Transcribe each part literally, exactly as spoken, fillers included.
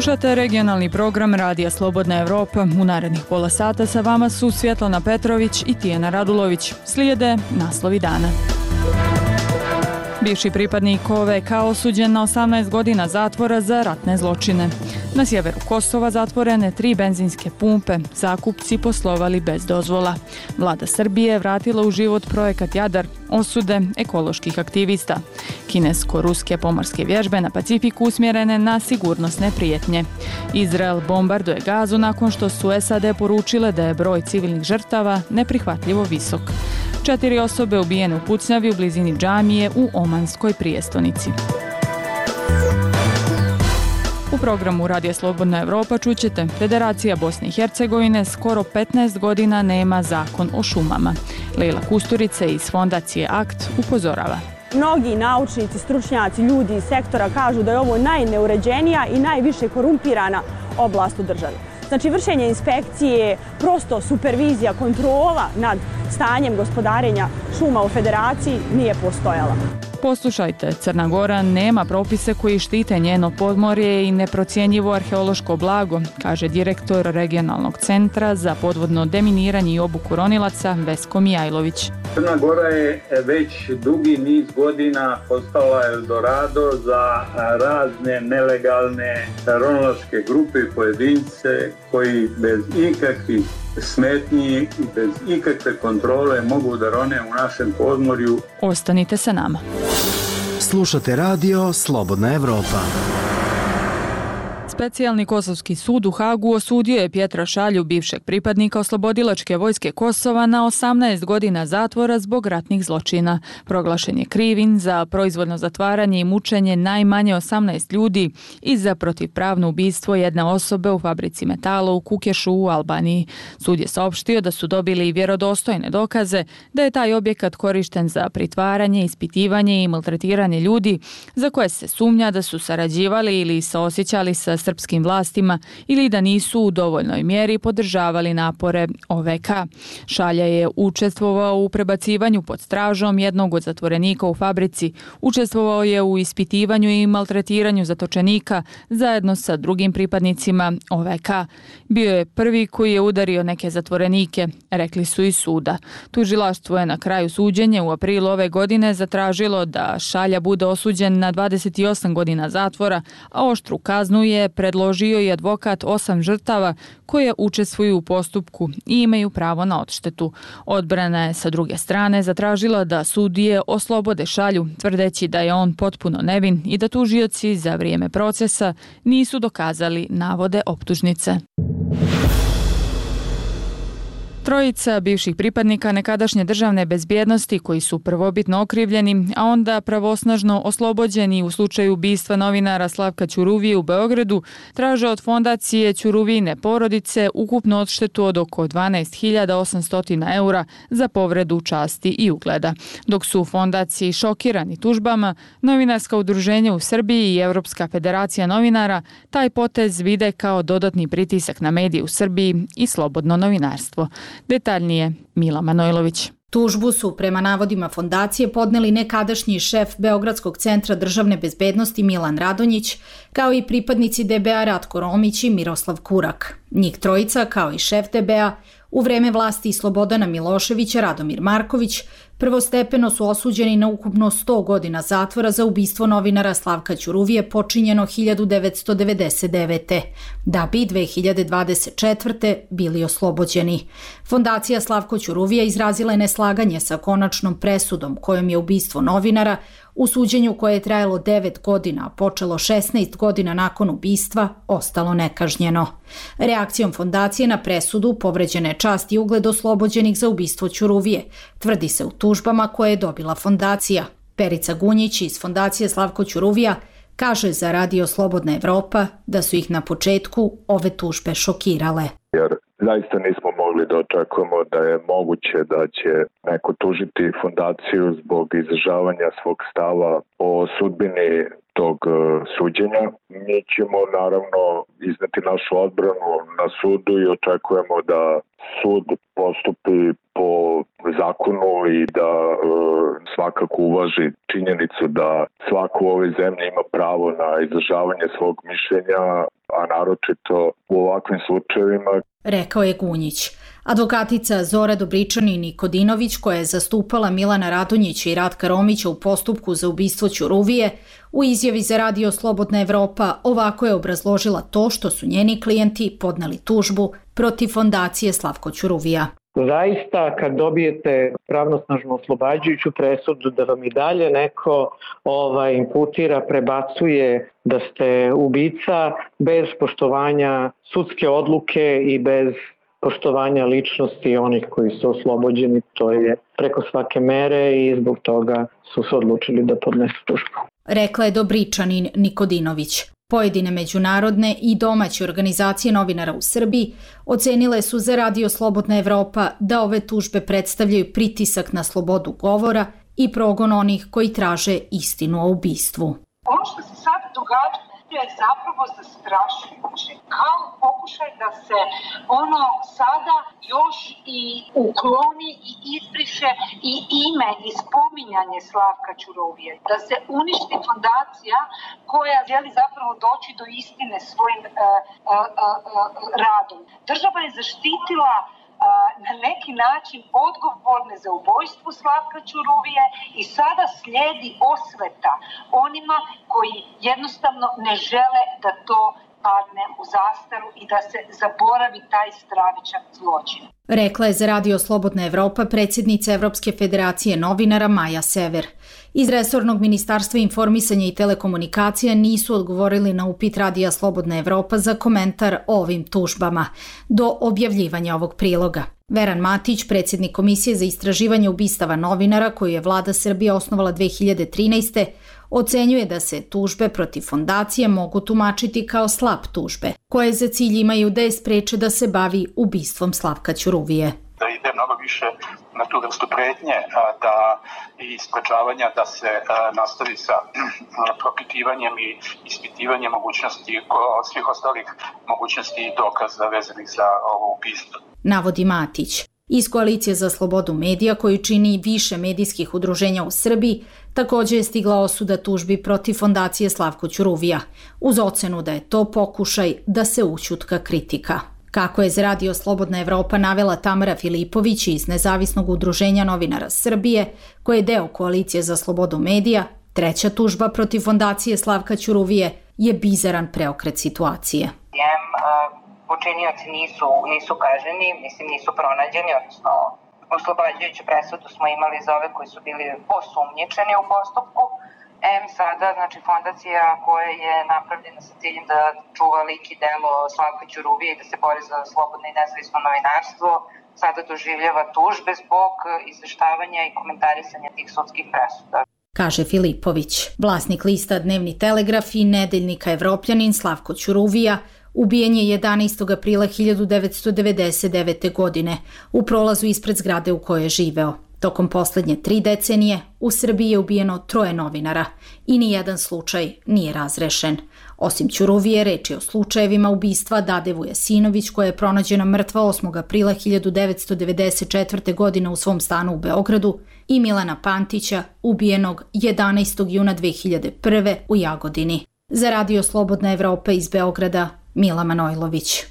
Slušate regionalni program Radija Slobodna Evropa. U narednih pola sata sa vama su Svjetlana Petrović i Tijana Radulović. Slijede naslovi dana. Bivši pripadnik O V K osuđen na osamnaest godina zatvora za ratne zločine. Na sjeveru Kosova zatvorene tri benzinske pumpe, zakupci poslovali bez dozvola. Vlada Srbije vratila u život projekat Jadar, osude ekoloških aktivista. Kinesko-ruske pomorske vježbe na Pacifiku usmjerene na sigurnosne prijetnje. Izrael bombarduje Gazu nakon što su S A D poručile da je broj civilnih žrtava neprihvatljivo visok. Četiri osobe ubijene u pucnjavi u blizini džamije u Omanskoj prijestolnici. U programu Radija Slobodna Evropa čućete: Federacija Bosne i Hercegovine skoro petnaest godina nema zakon o šumama. Lejla Kusturica iz fondacije Akt upozorava. Mnogi naučnici, stručnjaci, ljudi iz sektora kažu da je ovo najneuređenija i najviše korumpirana oblast u državi. Znači, vršenje inspekcije, prosto supervizija, kontrola nad stanjem gospodarenja šuma u Federaciji nije postojala. Poslušajte, Crna Gora nema propise koji štite njeno podmorje i neprocjenjivo arheološko blago, kaže direktor regionalnog centra za podvodno deminiranje i obuku ronilaca Vesko Mijajlović. Crna Gora je već dugi niz godina postala Eldorado za razne nelegalne ronilačke grupe i pojedince koji bez ikakvih smetnji i bez ikakve kontrole mogu da rone u našem podmorju. Ostanite sa nama. Slušate radio Slobodna Evropa. Specijalni kosovski sud u Hagu osudio je Pjetra Šalju, bivšeg pripadnika Oslobodilačke vojske Kosova, na osamnaest godina zatvora zbog ratnih zločina. Proglašen je krivim za proizvoljno zatvaranje i mučenje najmanje osamnaest ljudi i za protivpravno ubistvo jedne osobe u fabrici metala u Kukešu u Albaniji. Sud je saopštio da su dobili vjerodostojne dokaze da je taj objekat korišten za pritvaranje, ispitivanje i maltretiranje ljudi za koje se sumnja da su sarađivali ili saosjećali sa srpskim vlastima ili da nisu u dovoljnoj mjeri podržavali napore O V K. Šalja je učestvovao u prebacivanju pod stražom jednog od zatvorenika u fabrici, učestvovao je u ispitivanju i maltretiranju zatočenika zajedno sa drugim pripadnicima O V K. Bio je prvi koji je udario neke zatvorenike, rekli su iz suda. Tužilaštvo je na kraju suđenja u aprilu ove godine zatražilo da Šalja bude osuđen na dvadeset osam godina zatvora, a oštru kaznu je predložio i advokat osam žrtava koje učestvuju u postupku i imaju pravo na odštetu. Odbrana je sa druge strane zatražila da sudije oslobode Šalju, tvrdeći da je on potpuno nevin i da tužioci za vrijeme procesa nisu dokazali navode optužnice. Trojica bivših pripadnika nekadašnje državne bezbjednosti koji su prvobitno okrivljeni, a onda pravosnažno oslobođeni u slučaju ubistva novinara Slavka Ćuruvije u Beogradu, traže od fondacije Ćuruvijine porodice ukupnu odštetu od oko dvanaest hiljada osamsto eura za povredu časti i ugleda. Dok su u fondaciji šokirani tužbama, novinarska udruženja u Srbiji i Europska federacija novinara taj potez vide kao dodatni pritisak na medije u Srbiji i slobodno novinarstvo. Detaljnije Mila Manojlović. Tužbu su prema navodima fondacije podneli nekadašnji šef Beogradskog centra državne bezbednosti Milan Radonjić, kao i pripadnici D B A Ratko Romić i Miroslav Kurak. Njih trojica, kao i šef D B A, u vreme vlasti Slobodana Miloševića Radomir Marković, prvostepeno su osuđeni na ukupno sto godina zatvora za ubistvo novinara Slavka Ćuruvije počinjeno hiljadu devetsto devedeset devete. da bi dve hiljade dvadeset četvrte bili oslobođeni. Fondacija Slavko Ćuruvija izrazila je neslaganje sa konačnom presudom kojom je ubistvo novinara u suđenju koje je trajalo devet godina, a počelo šesnaest godina nakon ubistva, ostalo nekažnjeno. Reakcijom fondacije na presudu povređena je čast i ugled oslobođenih za ubistvo Ćuruvije, tvrdi se u tužbama koje je dobila fondacija. Perica Gunjić iz fondacije Slavko Ćuruvija kaže za Radio Slobodna Evropa da su ih na početku ove tužbe šokirale. Jer zaista nismo mogli da očekujemo da je moguće da će neko tužiti fondaciju zbog izražavanja svog stava o sudbini tog suđenja. Mi ćemo naravno izneti našu odbranu na sudu i očekujemo da sud postupi po zakonu i da e, svakako uvaži činjenicu da svako u ovoj zemlji ima pravo na izražavanje svog mišljenja, a a naročito u ovakvim slučajevima. Rekao je Gunjić. Advokatica Zora Dobričanin Nikodinović, koja je zastupala Milana Radonjića i Ratka Romića u postupku za ubistvo Ćuruvije, u izjavi za Radio Slobodna Evropa ovako je obrazložila to što su njeni klijenti podneli tužbu protiv fondacije Slavko Ćuruvija. Zaista, kad dobijete pravnosnažnu oslobađajuću presudu da vam i dalje neko ovaj, imputira, prebacuje da ste ubica bez poštovanja sudske odluke i bez poštovanja ličnosti onih koji su oslobođeni, to je preko svake mere i zbog toga su se odlučili da podnesu tužbu. Rekla je Dobričanin Nikodinović. Pojedine međunarodne i domaće organizacije novinara u Srbiji ocenile su za Radio Slobodna Evropa da ove tužbe predstavljaju pritisak na slobodu govora i progon onih koji traže istinu o ubistvu. Ono što se sad događa je zapravo zastrašujuće. Kao pokušaj da se ono sada još i ukloni i izbriše i ime i spominjanje Slavka Ćuruvije. Da se uništi fondacija koja želi zapravo doći do istine svojim uh, uh, uh, radom. Država je zaštitila na neki način odgovorne za ubojstvo Slavka Ćuruvije i sada slijedi osveta onima koji jednostavno ne žele da to padne u zastaru i da se zaboravi taj stravičan zločin. Rekla je za Radio Slobodna Evropa predsjednica Evropske federacije novinara Maja Sever. Iz resornog ministarstva informisanja i telekomunikacija nisu odgovorili na upit Radija Slobodna Evropa za komentar o ovim tužbama do objavljivanja ovog priloga. Veran Matić, predsjednik Komisije za istraživanje ubistava novinara koju je vlada Srbije osnovala dve hiljade trinaeste. ocenjuje da se tužbe protiv fondacije mogu tumačiti kao slab tužbe, koje za cilj imaju da je spreče da se bavi ubistvom Slavka Ćuruvije. Da ide mnogo više na tu vrstu pretnje da, i sprečavanja da se nastavi sa propitivanjem i ispitivanjem mogućnosti svih ostalih mogućnosti i dokaza vezanih za ovo ubistvo. Navodi Matić. Iz Koalicije za slobodu medija, koju čini više medijskih udruženja u Srbiji, također je stigla osuda tužbi protiv fondacije Slavko Ćuruvija, uz ocenu da je to pokušaj da se ućutka kritika. Kako je za Radio Slobodna Evropa navela Tamara Filipović iz Nezavisnog udruženja novinara Srbije, koje je deo Koalicije za slobodu medija, treća tužba protiv fondacije Slavka Ćuruvije je bizaran preokret situacije. Počinioci nisu, nisu kaženi, mislim nisu pronađeni, odnosno oslobađajuću presudu smo imali za ove koji su bili osumnjičeni u postupku. Em sada, znači fondacija koja je napravljena sa ciljem da čuva lik i delo Slavka Ćuruvije i da se bori za slobodno i nezavisno novinarstvo, sada doživljava tužbe zbog izveštavanja i komentarisanja tih sudskih presuda. Kaže Filipović. Vlasnik lista Dnevni Telegraf i nedeljnika Evropljanin Slavko Ćuruvija ubijen je jedanaestog aprila hiljadu devetsto devedeset devete. godine u prolazu ispred zgrade u kojoj je živeo. Tokom poslednje tri decenije u Srbiji je ubijeno troje novinara i nijedan slučaj nije razrešen. Osim Ćuruvije, reč je o slučajevima ubistva Dade Vujasinović, koja je pronađena mrtva osmog aprila hiljadu devetsto devedeset četvrte. godine u svom stanu u Beogradu, i Milana Pantića, ubijenog jedanaestog juna dve hiljade prve. u Jagodini. Za Radio Slobodna Evropa iz Beograda, Mila Manojlović.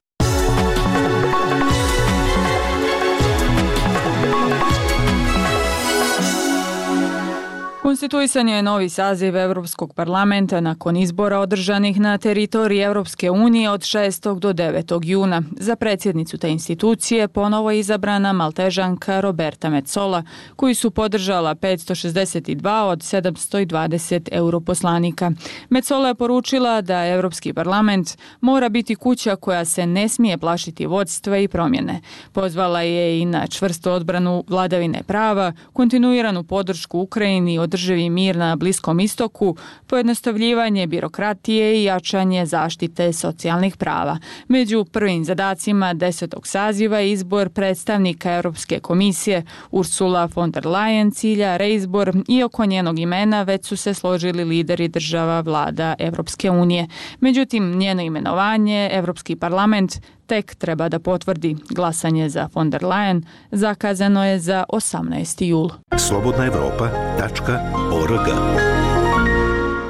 Konstituisan je novi saziv Evropskog parlamenta nakon izbora održanih na teritoriji Evropske unije od šestog do devetog juna. Za predsjednicu te institucije ponovo je izabrana Maltežanka Roberta Metsola, koju su podržala petsto šezdeset dva od sedamsto dvadeset europoslanika. Metsola je poručila da Evropski parlament mora biti kuća koja se ne smije plašiti vodstva i promjene. Pozvala je i na čvrstu odbranu vladavine prava, kontinuiranu podršku Ukrajini, održivi mir na Bliskom istoku, pojednostavljivanje birokratije i jačanje zaštite socijalnih prava. Među prvim zadacima desetog saziva je izbor predstavnika Europske komisije. Ursula von der Leyen cilja reizbor i oko njenog imena već su se složili lideri država vlada Evropske unije. Međutim, njeno imenovanje Evropski parlament tek treba da potvrdi. Glasanje za von der Leyen zakazano je za osamnaesti jul. slobodna evropa tačka org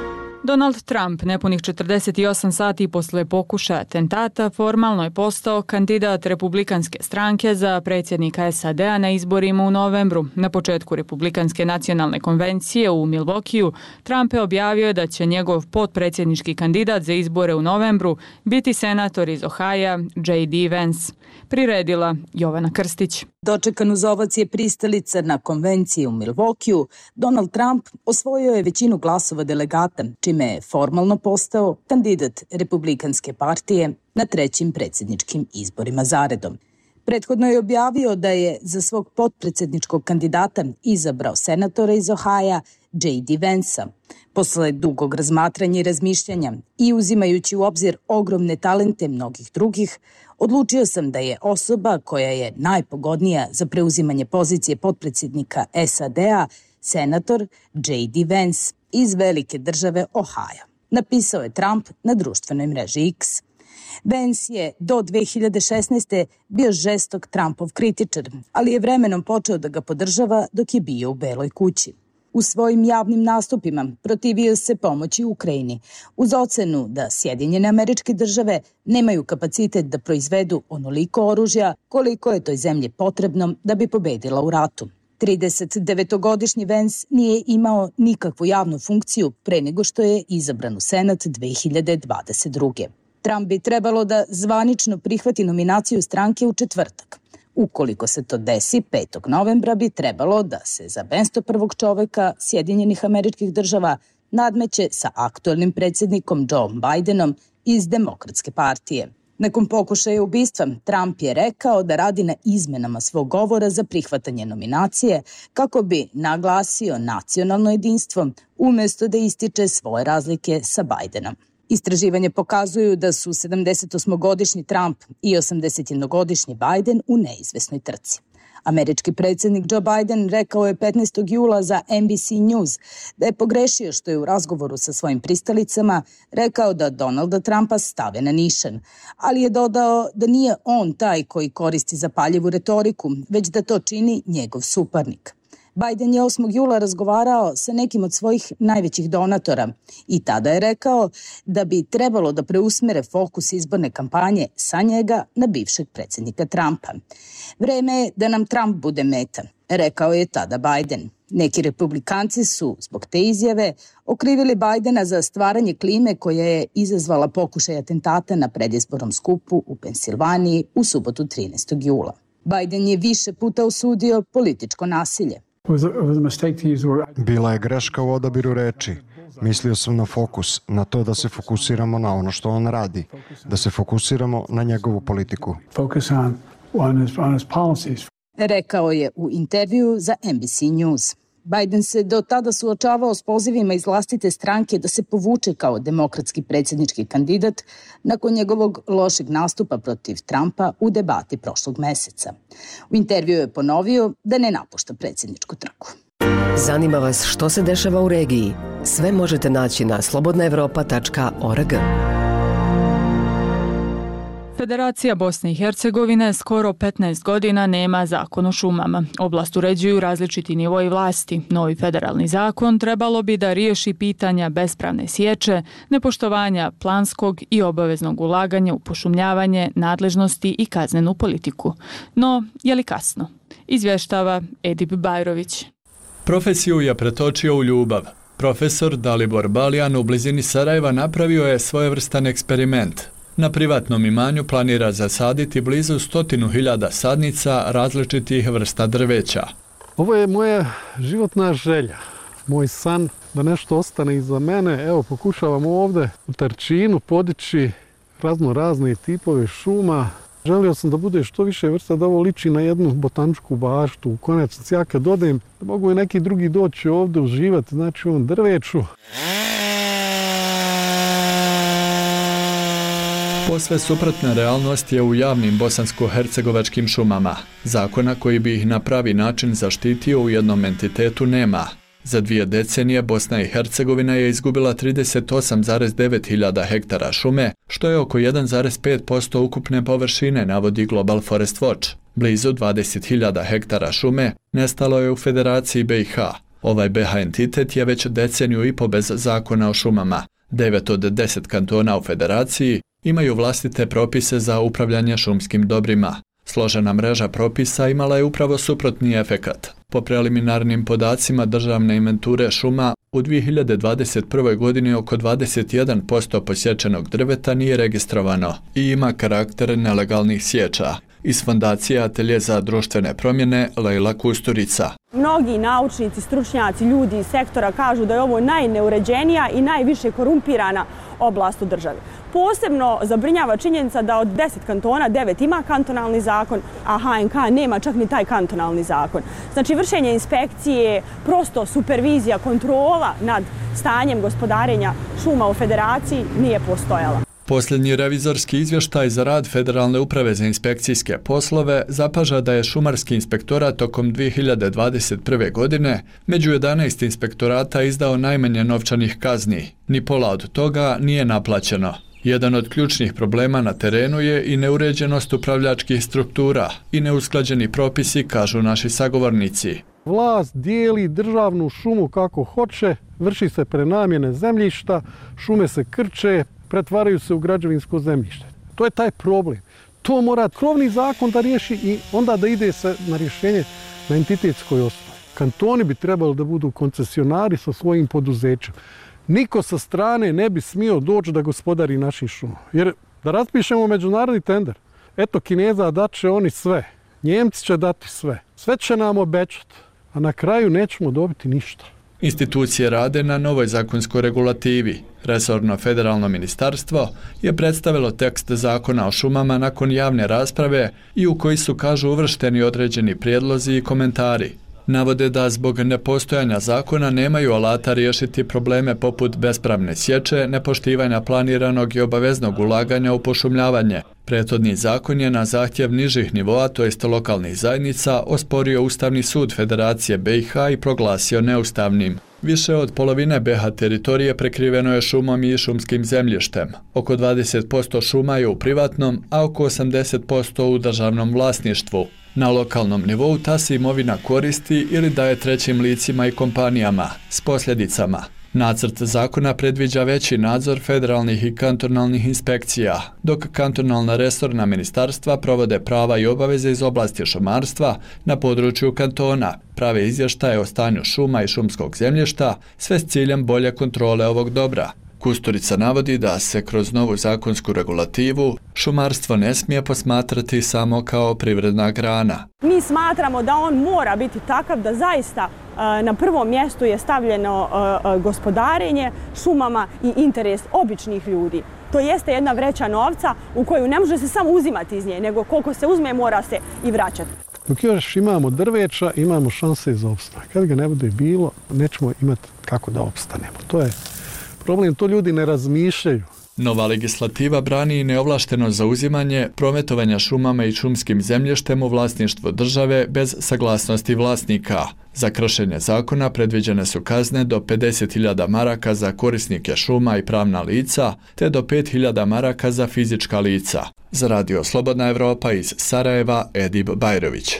Donald Trump, nepunih četrdeset osam sati posle pokušaja atentata, formalno je postao kandidat Republikanske stranke za predsjednika S A D-a na izborima u novembru. Na početku Republikanske nacionalne konvencije u Milwaukeeu, Trump je objavio da će njegov potpredsjednički kandidat za izbore u novembru biti senator iz Ohaja J D Vance. Priredila Jovana Krstić. Dočekan uz ovacije pristalica na konvenciji u Milwaukeeu, Donald Trump osvojio je većinu glasova delegata, čime je formalno postao kandidat Republikanske partije na trećim predsjedničkim izborima zaredom. Prethodno je objavio da je za svog potpredsjedničkog kandidata izabrao senatora iz Ohaja J D Vance-a. Posle dugog razmatranja i razmišljanja i uzimajući u obzir ogromne talente mnogih drugih, odlučio sam da je osoba koja je najpogodnija za preuzimanje pozicije potpredsjednika S A D-a senator J D Vance iz velike države Ohaja, napisao je Trump na društvenoj mreži X. Vance je do dve hiljade šesnaeste. bio žestok Trumpov kritičar, ali je vremenom počeo da ga podržava dok je bio u Beloj kući. U svojim javnim nastupima protivio se pomoći Ukrajini, uz ocenu da Sjedinjene Američke Države nemaju kapacitet da proizvedu onoliko oružja koliko je toj zemlji potrebno da bi pobedila u ratu. tridesetdevetogodišnji Vance nije imao nikakvu javnu funkciju pre nego što je izabran u Senat dve hiljade dvadeset druge. Trump bi trebalo da zvanično prihvati nominaciju stranke u četvrtak. Ukoliko se to desi, petog novembra bi trebalo da se za mesto prvog čoveka Sjedinjenih Američkih Država nadmeće sa aktualnim predsjednikom Joe Bidenom iz Demokratske partije. Nakon pokušaja ubistva, Trump je rekao da radi na izmenama svog govora za prihvatanje nominacije kako bi naglasio nacionalno jedinstvo umjesto da ističe svoje razlike sa Bidenom. Istraživanje pokazuju da su sedamdesetosmogodišnji Trump i osamdesetjednogodišnji Biden u neizvesnoj trci. Američki predsjednik Joe Biden rekao je petnaestog jula za N B C News da je pogrešio što je u razgovoru sa svojim pristalicama rekao da Donalda Trumpa stave na nišan, ali je dodao da nije on taj koji koristi zapaljivu retoriku, već da to čini njegov suparnik. Biden je osmog jula razgovarao sa nekim od svojih najvećih donatora i tada je rekao da bi trebalo da preusmere fokus izborne kampanje sa njega na bivšeg predsjednika Trumpa. Vreme je da nam Trump bude meta, rekao je tada Biden. Neki republikanci su zbog te izjave okrivili Bidena za stvaranje klime koja je izazvala pokušaj atentata na predizbornom skupu u Pensilvaniji u subotu trinaestog jula. Biden je više puta osudio političko nasilje. Bila je greška u odabiru reči. Mislio sam na fokus, na to da se fokusiramo na ono što on radi, da se fokusiramo na njegovu politiku. Rekao je u intervju za N B C News. Biden se do tada suočavao s pozivima iz vlastite stranke da se povuče kao demokratski predsjednički kandidat nakon njegovog lošeg nastupa protiv Trumpa u debati prošlog meseca. U intervju je ponovio da ne napušta predsjedničku trku. Zanima vas što se dešava u regiji? Sve možete naći na slobodna evropa tačka org. Federacija Bosne i Hercegovine skoro petnaest godina nema zakon o šumama. Oblast uređuju različiti nivoji vlasti. Novi federalni zakon trebalo bi da riješi pitanja bespravne sječe, nepoštovanja planskog i obaveznog ulaganja u pošumljavanje, nadležnosti i kaznenu politiku. No, je li kasno? Izvještava Edip Bajrović. Profesiju je pretočio u ljubav. Profesor Dalibor Baljan u blizini Sarajeva napravio je svojevrstan eksperiment. Na privatnom imanju planira zasaditi blizu stotinu hiljada sadnica različitih vrsta drveća. Ovo je moja životna želja, moj san da nešto ostane iza mene. Evo, pokušavam ovdje u Tarčinu podići razno razne tipove šuma. Želio sam da bude što više vrsta, da ovo liči na jednu botaničku baštu. U konačnici ja kad odem, da mogu i neki drugi doći ovdje uživati, znači u ovom drveću. Posve suprotna realnost je u javnim bosansko-hercegovačkim šumama. Zakona koji bi ih na pravi način zaštitio u jednom entitetu nema. Za dvije decenije Bosna i Hercegovina je izgubila trideset osam zarez devet hiljada hektara šume, što je oko jedan zarez pet posto ukupne površine, navodi Global Forest Watch. Blizu dvadeset hiljada hektara šume nestalo je u Federaciji B i H. Ovaj B H entitet je već deceniju i po bez zakona o šumama. Devet od deset kantona u federaciji imaju vlastite propise za upravljanje šumskim dobrima. Složena mreža propisa imala je upravo suprotni efekat. Po preliminarnim podacima državne inventure šuma, u dvije hiljade dvadeset prvoj. godini oko dvadeset jedan posto posječenog drveta nije registrovano i ima karakter nelegalnih sječa. Iz fondacije Atelje za društvene promjene Lejla Kusturica. Mnogi naučnici, stručnjaci, ljudi iz sektora kažu da je ovo najneuređenija i najviše korumpirana oblast u državi. Posebno zabrinjava činjenica da od deset kantona devet ima kantonalni zakon, a H N K nema čak ni taj kantonalni zakon. Znači vršenje inspekcije, prosto supervizija, kontrola nad stanjem gospodarenja šuma u federaciji nije postojala. Posljednji revizorski izvještaj za rad Federalne uprave za inspekcijske poslove zapaža da je šumarski inspektorat tokom dvije hiljade dvadeset prve. godine među jedanaest inspektorata izdao najmanje novčanih kazni. Ni pola od toga nije naplaćeno. Jedan od ključnih problema na terenu je i neuređenost upravljačkih struktura i neusklađeni propisi, kažu naši sagovornici. Vlast dijeli državnu šumu kako hoće, vrši se prenamjene zemljišta, šume se krče, pretvaraju se u građevinsko zemljište. To je taj problem. To mora krovni zakon da riješi i onda da ide se na rješenje na entitetskoj osnovi. Kantoni bi trebali da budu koncesionari sa svojim poduzećem. Niko sa strane ne bi smio doći da gospodari našim šumom. Jer da raspišemo međunarodni tender, eto Kineza dat će oni sve, Njemci će dati sve, sve će nam obećati, a na kraju nećemo dobiti ništa. Institucije rade na novoj zakonskoj regulativi. Resorno federalno ministarstvo je predstavilo tekst zakona o šumama nakon javne rasprave i u koji su, kažu, uvršteni određeni prijedlozi i komentari. Navode da zbog nepostojanja zakona nemaju alata riješiti probleme poput bespravne sječe, nepoštivanja planiranog i obaveznog ulaganja u pošumljavanje. Prethodni zakon je na zahtjev nižih nivoa, to jest lokalnih zajednica, osporio Ustavni sud Federacije B i H i proglasio neustavnim. Više od polovine B H teritorije prekriveno je šumom i šumskim zemljištem. Oko dvadeset posto šuma je u privatnom, a oko osamdeset posto u državnom vlasništvu. Na lokalnom nivou ta se imovina koristi ili daje trećim licima i kompanijama, s posljedicama. Nacrt zakona predviđa veći nadzor federalnih i kantonalnih inspekcija, dok kantonalna resorna ministarstva provode prava i obaveze iz oblasti šumarstva na području kantona, prave izvještaje o stanju šuma i šumskog zemljišta, sve s ciljem bolje kontrole ovog dobra. Kusturica navodi da se kroz novu zakonsku regulativu šumarstvo ne smije posmatrati samo kao privredna grana. Mi smatramo da on mora biti takav da zaista na prvom mjestu je stavljeno gospodarenje šumama i interes običnih ljudi. To jeste jedna vreća novca u koju ne može se samo uzimati iz nje, nego koliko se uzme mora se i vraćati. Dok još imamo drveća, imamo šanse za opstanak. Kad ga ne bude bilo, nećemo imati kako da opstanemo. To je problem, to ljudi ne razmišljaju. Nova legislativa brani i neovlašteno zauzimanje, prometovanja šumama i šumskim zemljištem u vlasništvu države bez saglasnosti vlasnika. Za kršenje zakona predviđene su kazne do pedeset hiljada maraka za korisnike šuma i pravna lica, te do pet hiljada maraka za fizička lica. Za Radio Slobodna Evropa iz Sarajeva, Edib Bajrović.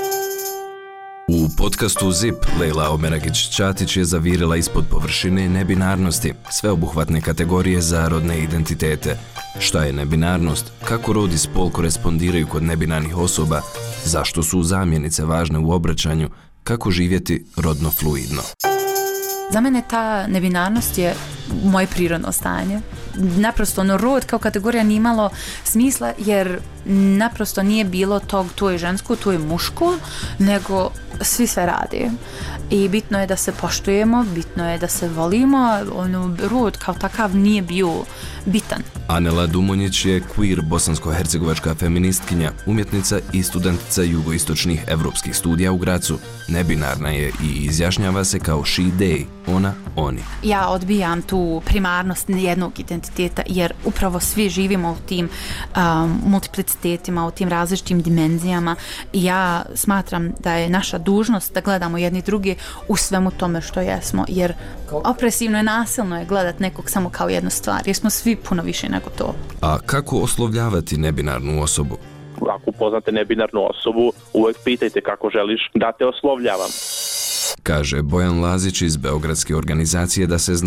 U podcastu Zip, Lejla Omeragić-Ćatić je zavirila ispod površine nebinarnosti, sveobuhvatne kategorije za rodne identitete. Šta je nebinarnost, kako rod i spol korespondiraju kod nebinarnih osoba, zašto su zamjenice važne u obraćanju, kako živjeti rodno fluidno. Za mene ta nebinarnost je moje prirodno stanje. Naprosto ono, rod kao kategorija nije imalo smisla jer naprosto nije bilo tog to je žensko, to je muško, nego svi sve radi. I bitno je da se poštujemo, bitno je da se volimo, ono, rod kao takav nije bio bitan. Anela Dumonjić je queer bosansko-hercegovačka feministkinja, umjetnica i studentica jugoistočnih evropskih studija u Gracu. Nebinarna je i izjašnjava se kao she, they, ona, oni. Ja odbijam tu primarnost jednog identiteta jer upravo svi živimo u tim um, multiplicitetima, u tim različitim dimenzijama i ja smatram da je naša dužnost da gledamo jedni drugi u svemu tome što jesmo, jer opresivno i nasilno je gledat nekog samo kao jednu stvar, jer smo svi puno više nego to. A kako oslovljavati nebinarnu osobu? Ako upoznate nebinarnu osobu, uvek pitajte kako želiš da te oslovljavam. Kaže Bojan Lazić iz Beogradske organizacije Da se zna.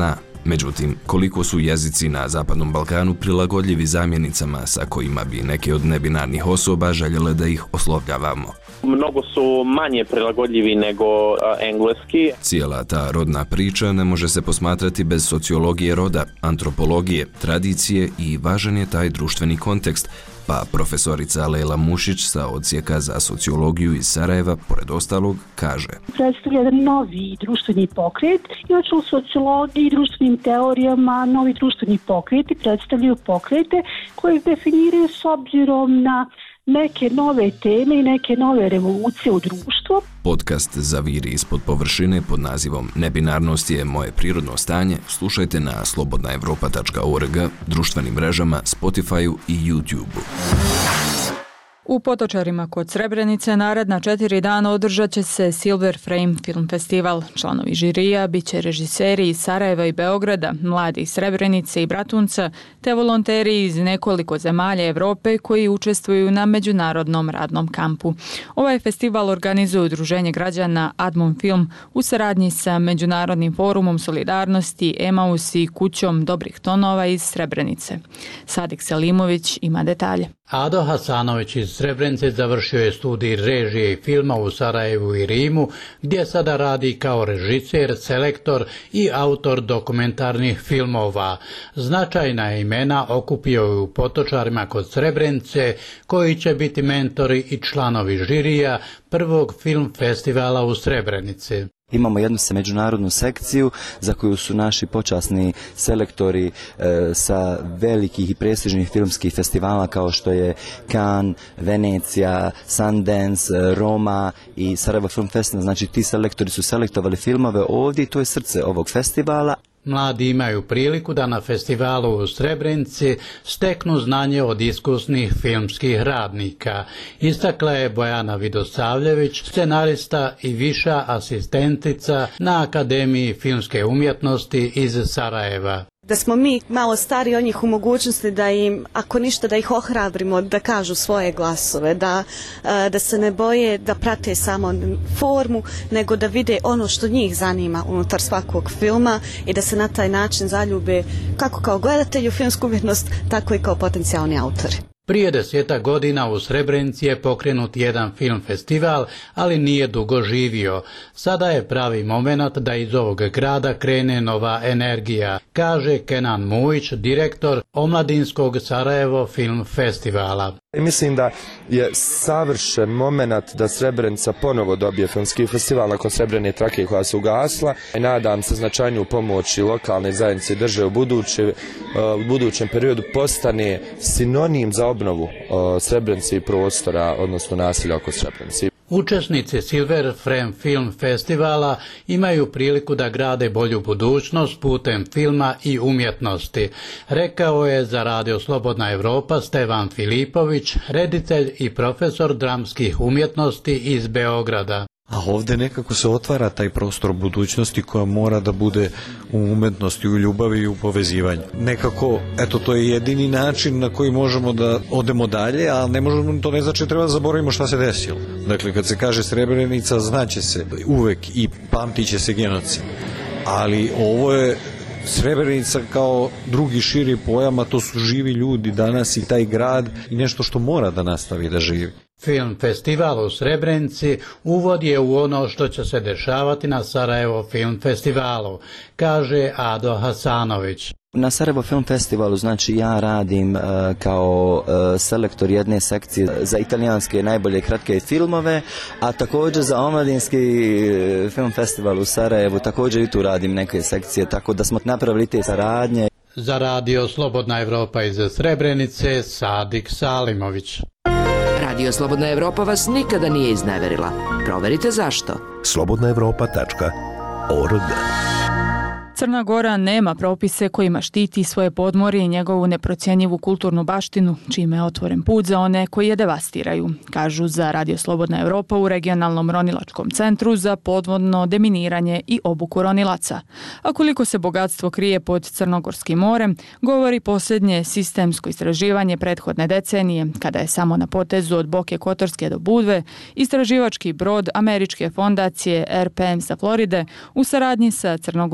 Međutim, koliko su jezici na Zapadnom Balkanu prilagodljivi zamjenicama sa kojima bi neke od nebinarnih osoba željele da ih oslovljavamo? Mnogo su manje prilagodljivi nego a, engleski. Cijela ta rodna priča ne može se posmatrati bez sociologije roda, antropologije, tradicije i važan je taj društveni kontekst, pa profesorica Lejla Mušić sa odsjeka za sociologiju iz Sarajeva, pored ostalog, kaže: Predstavlja jedan novi društveni pokret. Inače u sociologiji i društvenim teorijama novi društveni pokreti predstavljaju pokrete koje definiraju s obzirom na neke nove teme i neke nove revolucije u društvu. Podcast Zaviri ispod površine pod nazivom Nebinarnost je moje prirodno stanje slušajte na slobodna evropa tačka org, društvenim mrežama, Spotify-u i YouTube-u. U Potočarima kod Srebrenice naredna četiri dana održat će se Silver Frame Film Festival. Članovi žirija bit će režiseri iz Sarajeva i Beograda, mladi iz Srebrenice i Bratunca, te volonteri iz nekoliko zemalja Evrope koji učestvuju na međunarodnom radnom kampu. Ovaj festival organizuje Udruženje građana Admon Film u saradnji sa Međunarodnim forumom solidarnosti, Emaus i Kućom dobrih tonova iz Srebrenice. Sadik Selimović ima detalje. Ado Hasanović iz Srebrenice završio je studij režije i filma u Sarajevu i Rimu, gdje sada radi kao režiser, selektor i autor dokumentarnih filmova. Značajna imena okupio je u Potočarima kod Srebrenice, koji će biti mentori i članovi žirija prvog film festivala u Srebrenici. Imamo jednu međunarodnu sekciju za koju su naši počasni selektori e, sa velikih i prestižnih filmskih festivala kao što je Cannes, Venecija, Sundance, Roma i Sarajevo Film Festival. Znači ti selektori su selektovali filmove ovdje i to je srce ovog festivala. Mladi imaju priliku da na festivalu u Srebrenici steknu znanje od iskusnih filmskih radnika. Istakla je Bojana Vidosavljević, scenarista i viša asistentica na Akademiji filmske umjetnosti iz Sarajeva. Da smo mi malo stari od njih u mogućnosti da im, ako ništa, da ih ohrabrimo da kažu svoje glasove, da, da se ne boje da prate samo formu, nego da vide ono što njih zanima unutar svakog filma i da se na taj način zaljube kako kao gledatelji u filmsku umjetnost, tako i kao potencijalni autori. Prije deseta godina u Srebrenici je pokrenut jedan film festival, ali nije dugo živio. Sada je pravi moment da iz ovog grada krene nova energija, kaže Kenan Mujić, direktor Omladinskog Sarajevo film festivala. Mislim da je savršen moment da Srebrenica ponovo dobije filmski festival nakon Srebrene trake koja se ugasla. Nadam se značajniju pomoć i lokalne zajednice i države u, buduće, u budućem periodu postane sinonim za obnovu Srebrenice i prostora, odnosno naselja oko Srebrenice. Učesnici Silver Frame Film Festivala imaju priliku da grade bolju budućnost putem filma i umjetnosti, rekao je za Radio Slobodna Evropa Stevan Filipović, reditelj i profesor dramskih umjetnosti iz Beograda. A ovdje nekako se otvara taj prostor budućnosti koja mora da bude u umetnosti, u ljubavi i u povezivanju. Nekako, eto, to je jedini način na koji možemo da odemo dalje, a ne možemo, to ne znači treba da zaboravimo šta se desilo. Dakle, kad se kaže Srebrenica, znaće se uvek i pamtit će se genocid. Ali ovo je Srebrenica kao drugi širi pojam, a to su živi ljudi danas i taj grad i nešto što mora da nastavi da živi. Film festival u Srebrenici uvod je u ono što će se dešavati na Sarajevo Film Festivalu, kaže Ado Hasanović. Na Sarajevo Film Festivalu, znači ja radim uh, kao uh, selektor jedne sekcije za italijanske najbolje kratke filmove, a također za omladinski film festival u Sarajevu također i tu radim neke sekcije, tako da smo napravili te saradnje. Za Radio Slobodna Evropa iz Srebrenice, Sadik Salimović. Radio Slobodna Evropa vas nikada nije izneverila. Proverite zašto. slobodna evropa tačka org. Crna Gora nema propise kojima štiti svoje podmorje i njegovu neprocjenjivu kulturnu baštinu, čime je otvoren put za one koji je devastiraju, kažu za Radio Slobodna Evropa u regionalnom ronilačkom centru za podvodno deminiranje i obuku ronilaca. A koliko se bogatstvo krije pod Crnogorskim morem, govori posljednje sistemsko istraživanje prethodne decenije, kada je samo na potezu od Boke Kotorske do Budve istraživački brod američke fondacije R P M sa Floride u saradnji sa Crnogorskim institutom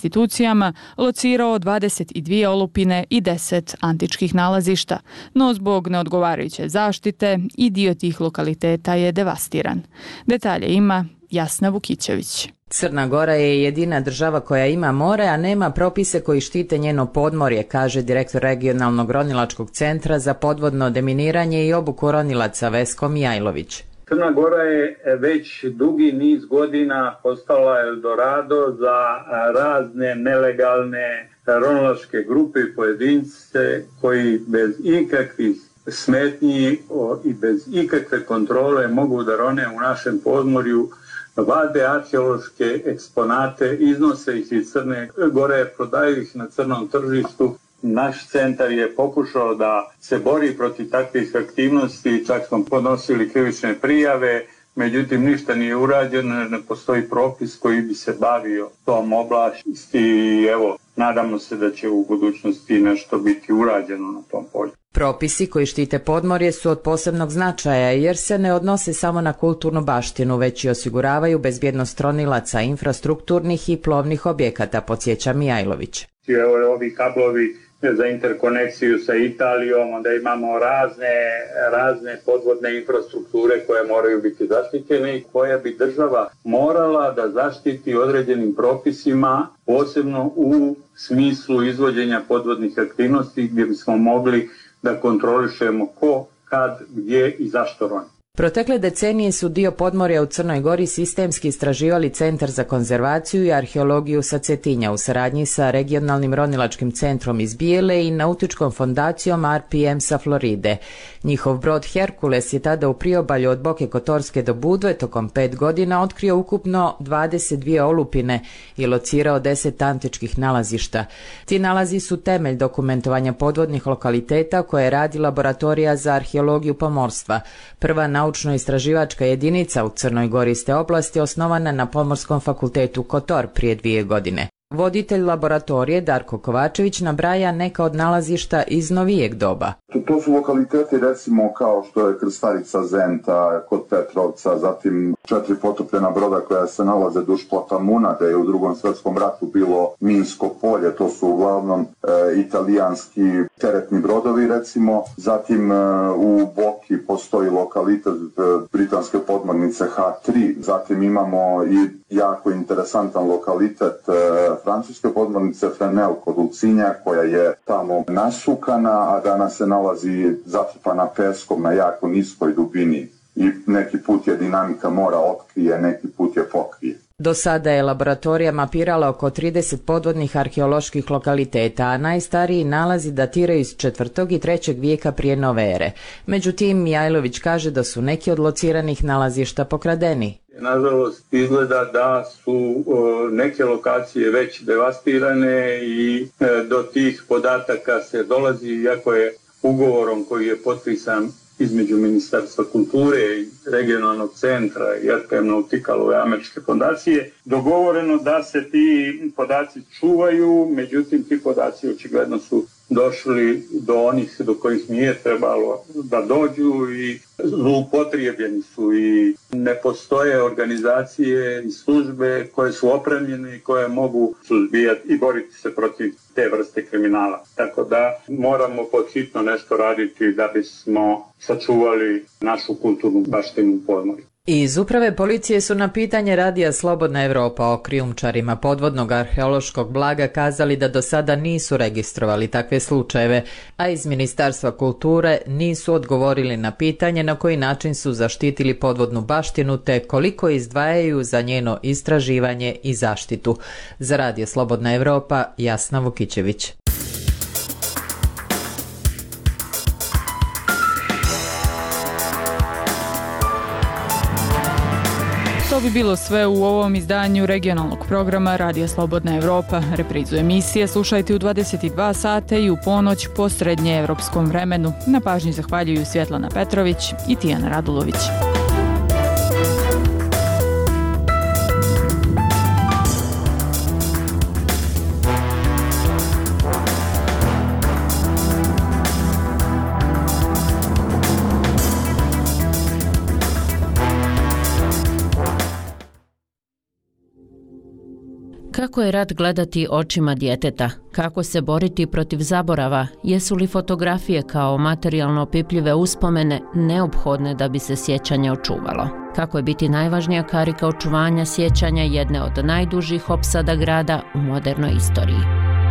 institucijama locirao dvadeset dvije olupine i deset antičkih nalazišta, no zbog neodgovarajuće zaštite i dio tih lokaliteta je devastiran. Detalje ima Jasna Vukićević. Crna Gora je jedina država koja ima more, a nema propise koji štite njeno podmorje, kaže direktor regionalnog ronilačkog centra za podvodno deminiranje i obuku ronilaca Vesko Mijajlović. Crna Gora je već dugi niz godina postala Eldorado za razne nelegalne ronilačke grupe i pojedince koji bez ikakvih smetnji i bez ikakve kontrole mogu da rone u našem podmorju, vade arheološke eksponate, iznose ih iz Crne Gore, prodaju ih na crnom tržištu. Naš centar je pokušao da se bori protiv takvih aktivnosti, čak smo podnosili krivične prijave, međutim ništa nije urađeno, ne postoji propis koji bi se bavio tom oblasti i evo, nadamo se da će u budućnosti nešto biti urađeno na tom polju. Propisi koji štite podmorje su od posebnog značaja jer se ne odnose samo na kulturnu baštinu, već i osiguravaju bezbjednost ronilaca, infrastrukturnih i plovnih objekata, podsjeća Mijajlović. Evo ovi kablovi za interkonekciju sa Italijom, onda imamo razne, razne podvodne infrastrukture koje moraju biti zaštićene i koja bi država morala da zaštiti određenim propisima, posebno u smislu izvođenja podvodnih aktivnosti gdje bismo mogli da kontrolišemo ko, kad, gdje i zašto roni. Protekle decenije su dio podmorja u Crnoj Gori sistemski istraživali Centar za konzervaciju i arheologiju sa Cetinja u saradnji sa regionalnim ronilačkim centrom iz Bijele i nautičkom fondacijom R P M sa Floride. Njihov brod Herkules je tada u priobalju od Boke Kotorske do Budve tokom pet godina otkrio ukupno dvadeset dvije olupine i locirao deset antičkih nalazišta. Ti nalazi su temelj dokumentovanja podvodnih lokaliteta koje radi Laboratorija za arheologiju pomorstva, prva naučno-istraživačka jedinica u Crnoj Gori iz te oblasti osnovana na Pomorskom fakultetu Kotor prije dvije godine. Voditelj laboratorije Darko Kovačević nabraja neka od nalazišta iz novijeg doba. To, to su lokaliteti recimo kao što je Krstarica Zenta kod Petrovca, zatim četiri potopljena broda koja se nalaze duž Platamuna, da je u drugom svjetskom ratu bilo minsko polje, to su uglavnom e, italijanski teretni brodovi recimo, zatim e, u Boki postoji lokalitet e, britanske podmornice H tri, zatim imamo i jako interesantan lokalitet e, francuske podmornice Fresnel kod Ulcinja koja je tamo nasukana, a danas se nalazi zatrpana peskom na jako niskoj dubini i neki put je dinamika mora otkrije, neki put je pokrije. Do sada je laboratorija mapirala oko trideset podvodnih arheoloških lokaliteta, a najstariji nalazi datiraju iz četvrtog i trećeg vijeka prije nove ere. Međutim, Mijajlović kaže da su neki od lociranih nalazišta pokradeni. Nažalost, izgleda da su o, neke lokacije već devastirane i e, do tih podataka se dolazi, iako je ugovorom koji je potpisan između Ministarstva kulture i regionalnog centra i R P M Nauticalove američke fondacije, dogovoreno da se ti podaci čuvaju, međutim ti podaci očigledno su došli do onih do kojih nije trebalo da dođu i zloupotrijebljeni su i ne postoje organizacije i službe koje su opremljene i koje mogu suzbijati i boriti se protiv te vrste kriminala. Tako da moramo podhitno nešto raditi da bismo sačuvali našu kulturnu baštinu u podmorju. Iz uprave policije su na pitanje radija Slobodna Evropa o krijumčarima podvodnog arheološkog blaga kazali da do sada nisu registrovali takve slučajeve, a iz Ministarstva kulture nisu odgovorili na pitanje na koji način su zaštitili podvodnu baštinu te koliko izdvajaju za njeno istraživanje i zaštitu. Za radio Slobodna Evropa, Jasna Vukićević. To bi bilo sve u ovom izdanju regionalnog programa Radija Slobodna Evropa. Reprizu emisije slušajte u dvadeset dva sata i u ponoć po srednjeevropskom vremenu. Na pažnji zahvaljuju Svjetlana Petrović i Tijana Radulović. Kako je rat gledati očima djeteta? Kako se boriti protiv zaborava? Jesu li fotografije kao materijalno opipljive uspomene neophodne da bi se sjećanje očuvalo? Kako je biti najvažnija karika očuvanja sjećanja jedne od najdužih opsada grada u modernoj istoriji?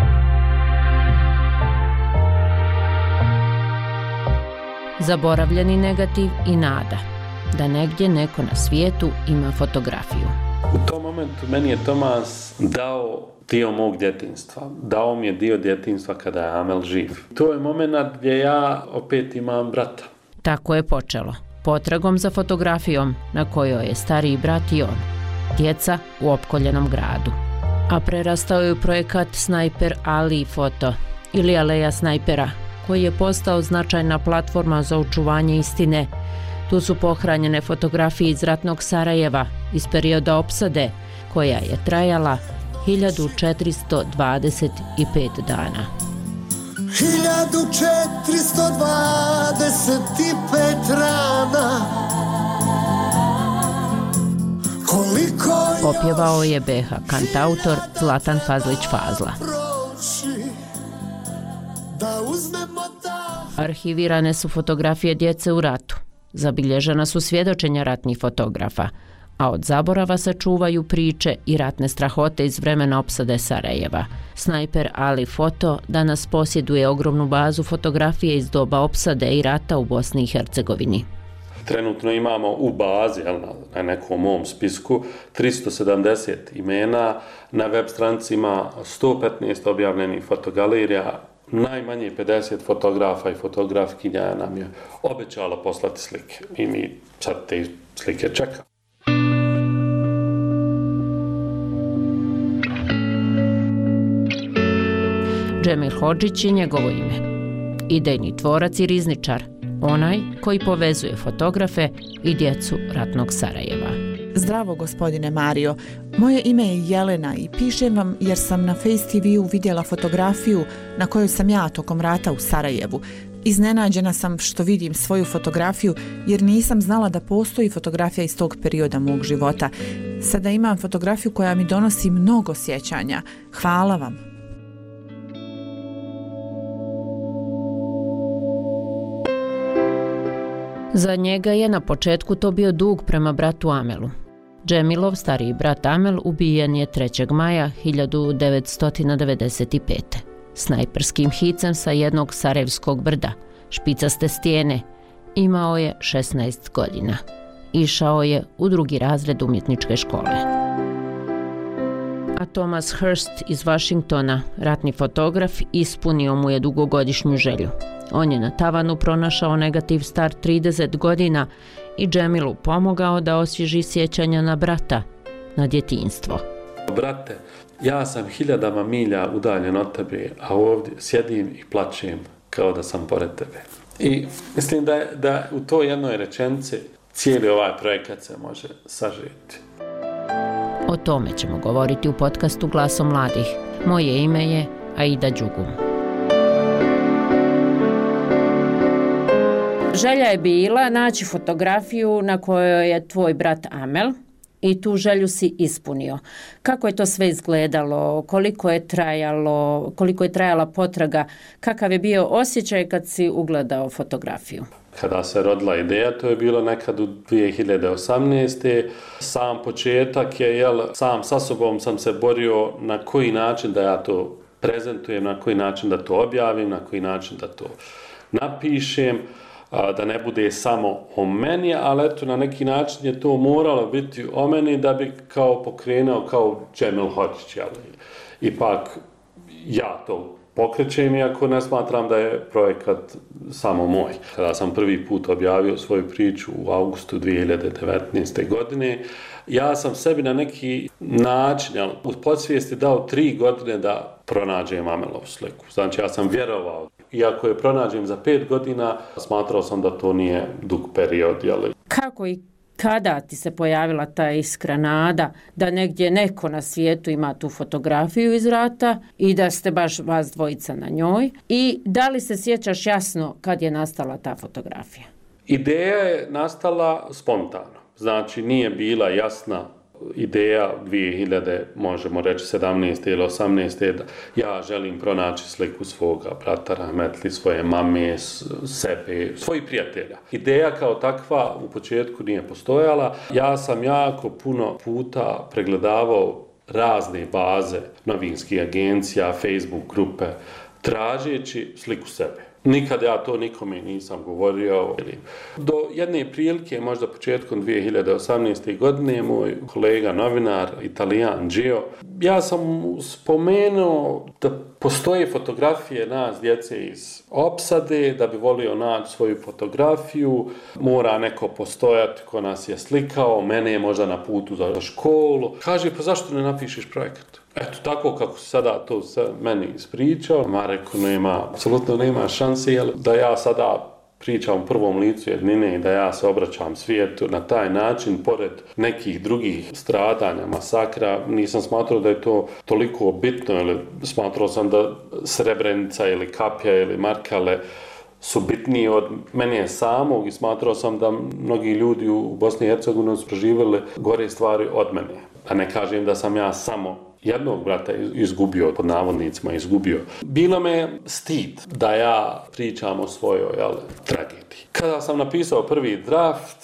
Zaboravljeni negativ i nada da negdje neko na svijetu ima fotografiju. U tom momentu meni je Tomas dao dio mog djetinjstva. Dao mi je dio djetinjstva kada je Amel živ. To je moment gdje ja opet imam brata. Tako je počelo. Potragom za fotografijom na kojoj je stariji brat i on. Djeca u opkoljenom gradu. A prerastao je u projekat Snajper Ali foto ili Aleja snajpera, koji je postao značajna platforma za očuvanje istine. Tu su pohranjene fotografije iz ratnog Sarajeva iz perioda opsade, koja je trajala hiljadu četiristo dvadeset pet dana. hiljadu četiristo dvadeset pet rana. Koliko Opjevao je B H kantautor Zlatan Fazlić Fazla. Da uzmemo da... Arhivirane su fotografije djece u ratu. Zabilježena su svjedočenja ratnih fotografa, a od zaborava se čuvaju priče i ratne strahote iz vremena opsade Sarajeva. Snajper Ali foto danas posjeduje ogromnu bazu fotografije iz doba opsade i rata u Bosni i Hercegovini. Trenutno imamo u bazi, jel, na nekom mom spisku, tristo sedamdeset imena, na web stranici ima sto petnaest objavljenih fotogalerija, najmanje pedeset fotografa i fotografkinja nam je obećalo poslati slike i mi sad te slike čekamo. Džemil Hodžić je njegovo ime. Idejni tvorac i rizničar, onaj koji povezuje fotografe i djecu ratnog Sarajeva. Zdravo, gospodine Mario. Moje ime je Jelena i pišem vam jer sam na Face T V-u vidjela fotografiju na kojoj sam ja tokom rata u Sarajevu. Iznenađena sam što vidim svoju fotografiju jer nisam znala da postoji fotografija iz tog perioda mog života. Sada imam fotografiju koja mi donosi mnogo sjećanja. Hvala vam. Za njega je na početku to bio dug prema bratu Amelu. Džemilov stariji brat Amel ubijen je trećeg maja hiljadu devetsto devedeset pete. Snajperskim hicem sa jednog sarajevskog brda, špicaste stijene. Imao je šesnaest godina. Išao je u drugi razred umjetničke škole. A Thomas Hurst iz Washingtona, ratni fotograf, ispunio mu je dugogodišnju želju. On je na tavanu pronašao negativ star trideset godina i Džemilu pomogao da osvježi sjećanja na brata, na djetinjstvo. Brate, ja sam hiljadama milja udaljen od tebe, a ovdje sjedim i plačem kao da sam pored tebe. I mislim da, da u toj jednoj rečenici cijeli ovaj projekat se može sažeti. O tome ćemo govoriti u podcastu Glasom mladih. Moje ime je Aida Đugum. Želja je bila naći fotografiju na kojoj je tvoj brat Amel i tu želju si ispunio. Kako je to sve izgledalo, koliko je trajalo, koliko je trajala potraga, kakav je bio osjećaj kad si ugledao fotografiju? Kada se rodila ideja, to je bilo nekad u dvije hiljade osamnaeste. Sam početak je, jel, sam sa sobom sam se borio na koji način da ja to prezentujem, na koji način da to objavim, na koji način da to napišem, da ne bude samo o meni, ali eto na neki način je to moralo biti o meni da bi kao pokrenuo kao Džemil Hodžić, jel? Ipak ja to pokrećem, iako ne smatram da je projekat samo moj. Kada sam prvi put objavio svoju priču u augustu dvije hiljade devetnaeste. godine, ja sam sebi na neki način, jel, u podsvijesti dao tri godine da pronađem Amelovu sliku. Znači ja sam vjerovao. Iako je pronađem za pet godina, smatrao sam da to nije dug period. Jel? Kako i kada ti se pojavila ta iskra nada da negdje neko na svijetu ima tu fotografiju iz rata i da ste baš vas dvojica na njoj? I da li se sjećaš jasno kad je nastala ta fotografija? Ideja je nastala spontano. Znači nije bila jasna ideja dvije hiljade, možemo reći sedamnaeste ili osamnaeste da ja želim pronaći sliku svoga brata rahmetli, svoje mame, sebe, svojih prijatelja. Ideja kao takva u početku nije postojala. Ja sam jako puno puta pregledavao razne baze novinskih agencija, Facebook grupe, tražeći sliku sebe. Nikad ja to nikome nisam govorio. Do jedne prilike, možda početkom dvije hiljade osamnaeste. godine, moj kolega novinar, Italijan Gio, ja sam spomenuo da postoje fotografije nas, djece iz opsade, da bi volio naći svoju fotografiju, mora neko postojati ko nas je slikao, mene je možda na putu za školu. Kaže, pa zašto ne napišeš projekat? Eto, tako kako se sada to meni ispričao, ma rekao, nema, apsolutno nema šanse, jer da ja sada pričam u prvom licu jednine i da ja se obraćam svijetu na taj način, pored nekih drugih stradanja, masakra, nisam smatrao da je to toliko bitno, ili smatrao sam da Srebrenica ili Kapja ili Markale su bitniji od mene samog i smatrao sam da mnogi ljudi u Bosni i Hercegovini su proživjeli gore stvari od mene. A ne kažem da sam ja samo jednog brata izgubio, pod navodnicima izgubio. Bilo me stid da ja pričam o svojoj jel, tragediji. Kada sam napisao prvi draft,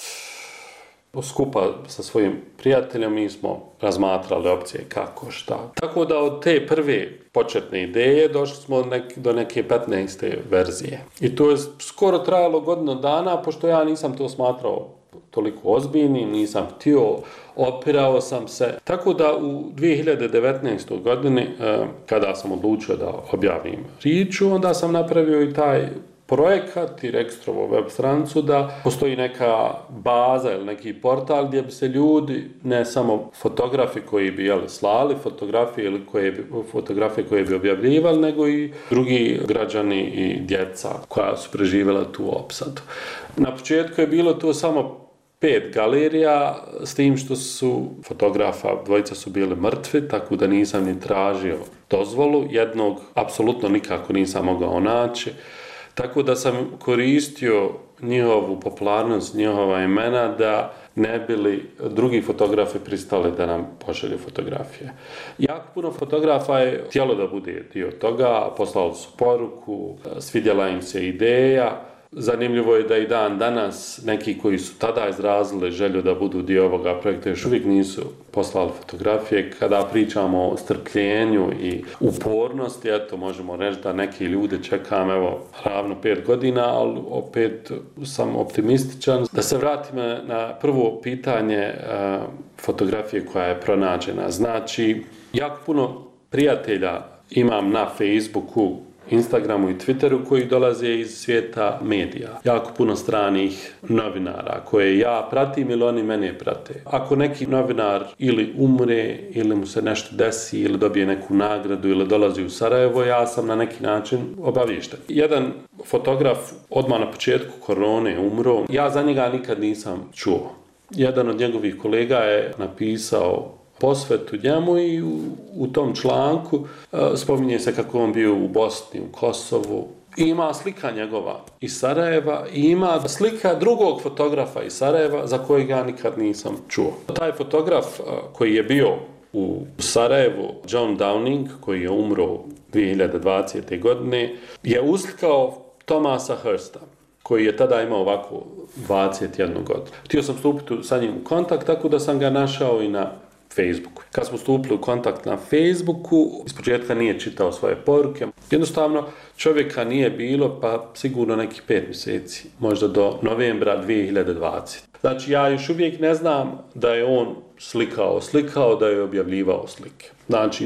skupa sa svojim prijateljem, mi smo razmatrali opcije kako, šta. Tako da od te prve početne ideje došli smo nek, do neke petnaeste verzije. I to je skoro trajalo godinu dana, pošto ja nisam to smatrao toliko ozbiljnim, nisam htio, opirao sam se. Tako da u dvije hiljade devetnaestoj. godini, kada sam odlučio da objavim priču, onda sam napravio i taj projekat i registrovo web stranicu da postoji neka baza ili neki portal gdje bi se ljudi, ne samo fotografi koji bi jeli, slali fotografije ili koje bi, fotografije koje bi objavljivali, nego i drugi građani i djeca koja su preživjela tu opsadu. Na početku je bilo to samo pet galerija, s tim što su fotografa, dvojica su bili mrtvi, tako da nisam ni tražio dozvolu, jednog apsolutno nikako nisam mogao naći. Tako da sam koristio njihovu popularnost, njihova imena da ne bili drugi fotografi pristali da nam pošalju fotografije. Jako puno fotografa je htjelo da bude dio toga, poslali su poruku, svidjela im se ideja. Zanimljivo je da i dan danas neki koji su tada izrazili želju da budu dio ovoga projekta još uvijek nisu poslali fotografije. Kada pričamo o strpljenju i upornosti, eto možemo reći da neki ljudi čekam evo ravno pet godina, ali opet sam optimističan. Da se vratim na prvo pitanje uh, fotografije koja je pronađena. Znači, jako puno prijatelja imam na Facebooku, Instagramu i Twitteru koji dolaze iz svijeta medija. Jako puno stranih novinara koje ja pratim ili oni mene prate. Ako neki novinar ili umre ili mu se nešto desi ili dobije neku nagradu ili dolazi u Sarajevo, ja sam na neki način obaviješten. Jedan fotograf odmah na početku korone umro. Ja za njega nikad nisam čuo. Jedan od njegovih kolega je napisao posvetu njemu i u, u tom članku uh, spominje se kako on bio u Bosni, u Kosovu. I ima slika njegova iz Sarajeva i ima slika drugog fotografa iz Sarajeva za kojeg ja nikad nisam čuo. Taj fotograf uh, koji je bio u Sarajevu, John Downing, koji je umro dvije hiljade dvadesete. godine, je uslikao Thomasa Hursta, koji je tada imao ovako dvadeset jednu godinu. Htio sam stupiti sa njim u kontakt, tako da sam ga našao i na Facebooku. Kad smo stupili u kontakt na Facebooku, ispočetka nije čitao svoje poruke. Jednostavno, čovjeka nije bilo, pa sigurno nekih pet mjeseci, možda do novembra dvije hiljade dvadesete. Znači, ja još uvijek ne znam da je on slikao, slikao, da je objavljivao slike. Znači,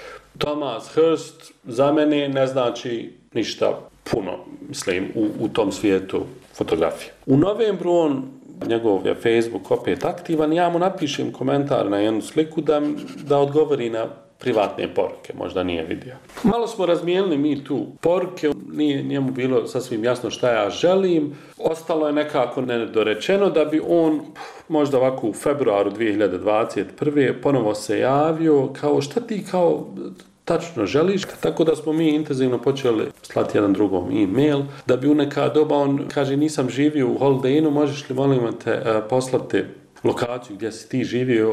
Thomas Hurst za mene ne znači ništa puno, mislim, u, u tom svijetu fotografije. U novembru on, njegov je Facebook opet aktivan, ja mu napišem komentar na jednu sliku da, da odgovori na privatne poruke, možda nije vidio. Malo smo razmijenili mi tu poruke, nije njemu bilo sasvim jasno šta ja želim, ostalo je nekako nedorečeno da bi on možda ovako u februaru dvije hiljade dvadeset prve. ponovo se javio kao šta ti kao tačno želiš, tako da smo mi intenzivno počeli slati jedan drugom e-mail, da bi u neka doba on kaže nisam živio u Holiday Innu, možeš li molim te poslati lokaciju gdje si ti živio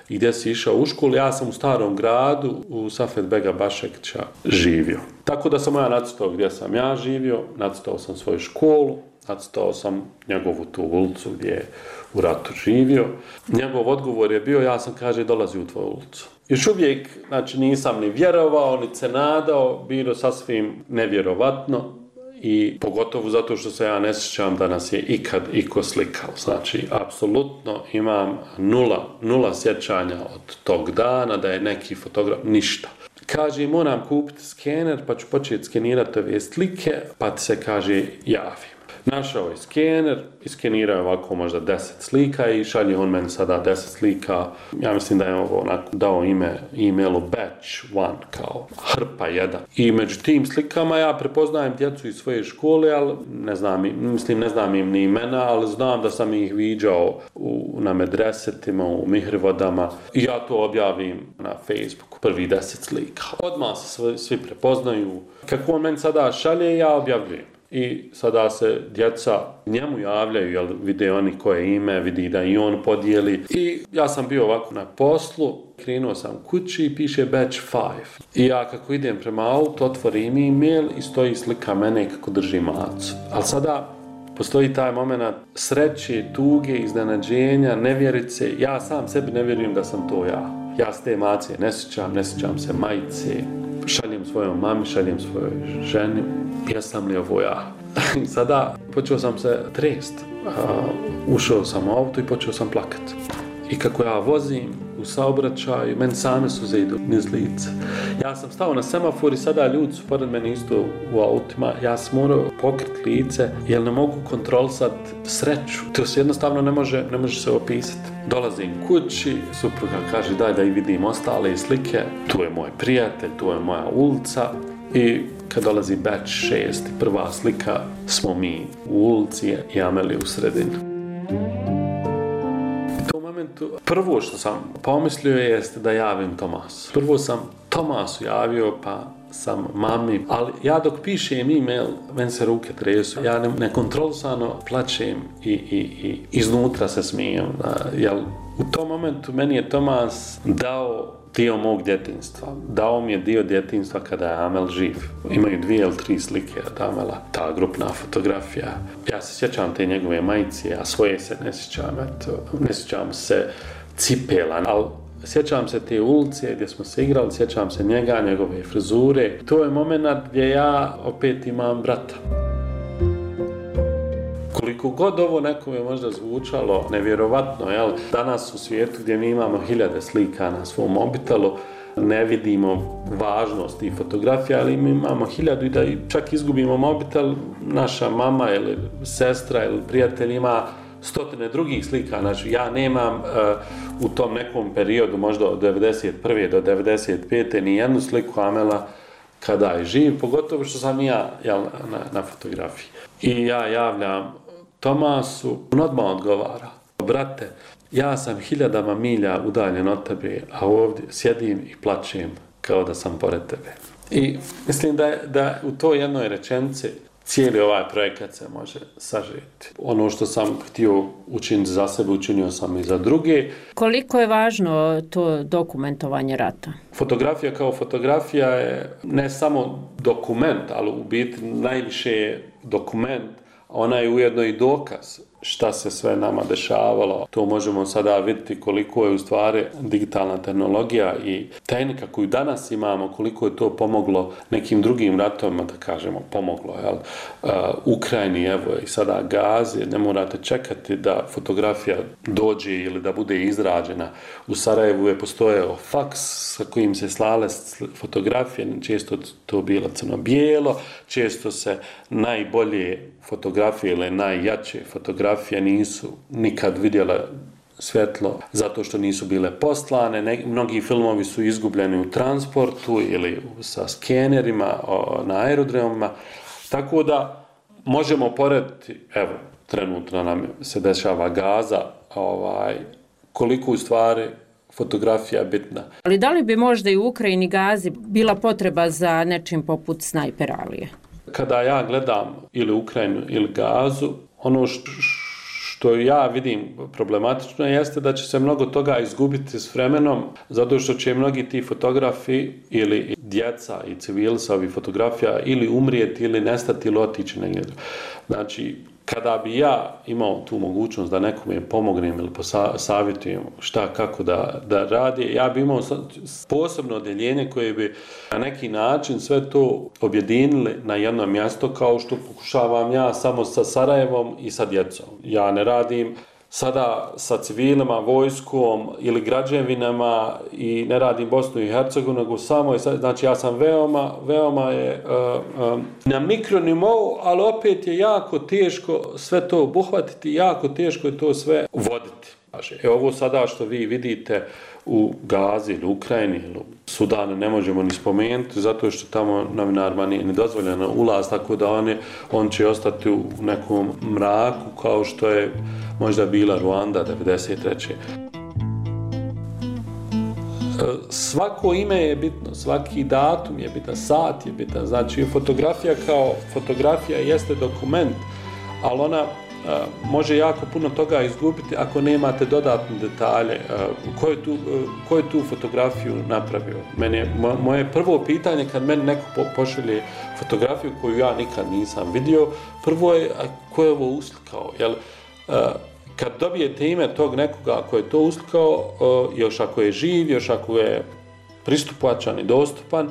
i gdje si išao u školu. Ja sam u Starom gradu u Safet Bega Bašekića živio. Tako da sam ja nacrtao gdje sam ja živio, nacrtao sam svoju školu, nacrtao sam njegovu tu ulicu gdje je u ratu živio. Njegov odgovor je bio, ja sam, kaže, dolazi u tvoju ulicu. Još uvijek, znači, nisam ni vjerovao, ni se nadao, bilo sasvim nevjerovatno i pogotovo zato što se ja ne sjećam da nas je ikad iko slikao. Znači, apsolutno imam nula, nula sjećanja od tog dana da je neki fotograf, ništa. Kaže, moram kupiti skener, pa ću početi skenirati ove slike, pa ti se, kaže, javim. Našao je skener, iskenirao ovako možda deset slika i šalje on meni sada deset slika. Ja mislim da je ovo onako dao ime e-mailu batch one, kao hrpa jedan. I među tim slikama ja prepoznajem djecu iz svoje škole, ali ne znam, mislim ne znam im ni imena, ali znam da sam ih viđao u, na medresetima, u mihrivodama i ja to objavim na Facebooku, prvi deset slika. Odmah se svi, svi prepoznaju. Kako on meni sada šalje, ja objavljujem. I sada se djeca njemu javljaju, jer vide oni koje ime, vidi da i on podijeli. I ja sam bio ovako na poslu, krenuo sam kući i piše batch five. I ja kako idem prema autu, otvorim e-mail i stoji slika mene kako drži macu. Ali sada postoji taj moment sreće, tuge, iznenađenja, nevjerice. Ja sam sebi ne vjerujem da sam to ja. Ja s te mace ne sjećam, ne sjećam se majice. Šaljem svojoj mami, šaljem svojoj ženi. Jesam li ovo ja? Sada počeo sam se trest. Uh, ušao sam u auto i počeo sam plakat. I kako ja vozim u saobraćaju, meni same suze idu niz lice. Ja sam stao na semafor i sada ljudi su pored mene isto u autima. Ja sam morao pokriti lice jer ne mogu kontrolisati sreću. To se jednostavno ne može, ne može se opisati. Dolazim kući, supruga kaže daj da i vidim ostale slike. Tu je moj prijatelj, tu je moja ulica. I kad dolazi batch šest, prva slika, smo mi u ulici i Amelija u sredinu. U tom momentu, prvo što sam pomislio jeste da javim Tomasu. Prvo sam Tomasu javio, pa sam mami, ali ja dok pišem e-mail, meni se ruke tresu, ja ne, nekontrolisano plačem i, i, i iznutra se smijem. Jel, u tom momentu meni je Tomas dao dio mog djetinjstva. Dao mi je dio djetinjstva kada je Amel živ. Imaju dvije ili tri slike od Amela, ta grupna fotografija. Ja se sjećam te njegove majice, a svoje se ne sjećam, eto, ne sjećam se cipela, ali sjećam se te ulice gdje smo se igrali, sjećam se njega, njegove frizure. To je moment gdje ja opet imam brata. Koliko god ovo nekome možda zvučalo nevjerovatno, jel? Danas u svijetu gdje mi imamo hiljade slika na svom mobitelu, ne vidimo važnost i fotografija, ali mi imamo hiljadu i da čak izgubimo mobitel, naša mama ili sestra ili prijatelj ima stotine drugih slika. Znači, ja nemam uh, u tom nekom periodu, možda od devedeset prve do devedeset pete ni jednu sliku Amela kada je živ, pogotovo što sam ja jel, na, na fotografiji. I ja javljam Tomasu, on odmah odgovara, brate, ja sam hiljadama milja udaljen od tebe, a ovdje sjedim i plačem kao da sam pored tebe. I mislim da, da u toj jednoj rečenici cijeli ovaj projekat se može sažeti. Ono što sam htio učiniti za sebe, učinio sam i za druge. Koliko je važno to dokumentovanje rata? Fotografija kao fotografija je ne samo dokument, ali u biti najviše je dokument, ona je ujedno i dokaz šta se sve nama dešavalo. To možemo sada vidjeti koliko je u stvari digitalna tehnologija i tehnika koju danas imamo, koliko je to pomoglo nekim drugim ratovima, da kažemo, pomoglo. Jel? Uh, Ukrajini, evo i sada Gazi, ne morate čekati da fotografija dođe ili da bude izrađena. U Sarajevu je postojao faks sa kojim se slale fotografije, često to bilo crno-bijelo, često se najbolje fotografije ili najjače fotografije nisu nikad vidjele svjetlo zato što nisu bile poslane. Ne, mnogi filmovi su izgubljeni u transportu ili sa skenerima o, na aerodromima. Tako da možemo porediti, evo, trenutno nam se dešava Gaza, ovaj, koliko u stvari fotografija bitna. Ali da li bi možda i u Ukrajini Gazi bila potreba za nečim poput Snajper Alije? Kada ja gledam ili Ukrajinu ili Gazu, ono što ja vidim problematično jeste da će se mnogo toga izgubiti s vremenom, zato što će mnogi ti fotografi ili djeca i civili sa ovih fotografija ili umrijeti ili nestati ili otići negdje. Znači, kada bi ja imao tu mogućnost da nekome pomognem ili savjetujem šta, kako da, da radi, ja bi imao posebno odjeljenje koje bi na neki način sve to objedinili na jedno mjesto, kao što pokušavam ja samo sa Sarajevom i sa djecom. Ja ne radim sada sa civilima, vojskom ili građevinama i ne radim Bosnu i Hercegovinu, nego samo je, znači ja sam veoma, veoma je uh, um, na mikronivou, ali opet je jako teško sve to obuhvatiti, jako teško je to sve voditi. E ovo sada što vi vidite u Gazi ili Ukrajini ili Sudanu ne možemo ni spomenuti, zato što tamo novinarima nije ni dozvoljeno ulaz, tako da on, je, on će ostati u nekom mraku kao što je možda bila Ruanda devedeset treće Svako ime je bitno, svaki datum je bitan, sat je bitan, znači fotografija kao fotografija jeste dokument, ali ona može jako puno toga izgubiti ako nemate dodatne detalje. Ko je tu, ko je tu fotografiju napravio? Meni je, moje prvo pitanje kad meni neko pošalje fotografiju koju ja nikad nisam vidio, prvo je ko je ovo uslikao? Jel, kad dobijete ime tog nekoga ko je to uslikao, još ako je živ, još ako je pristupačan i dostupan,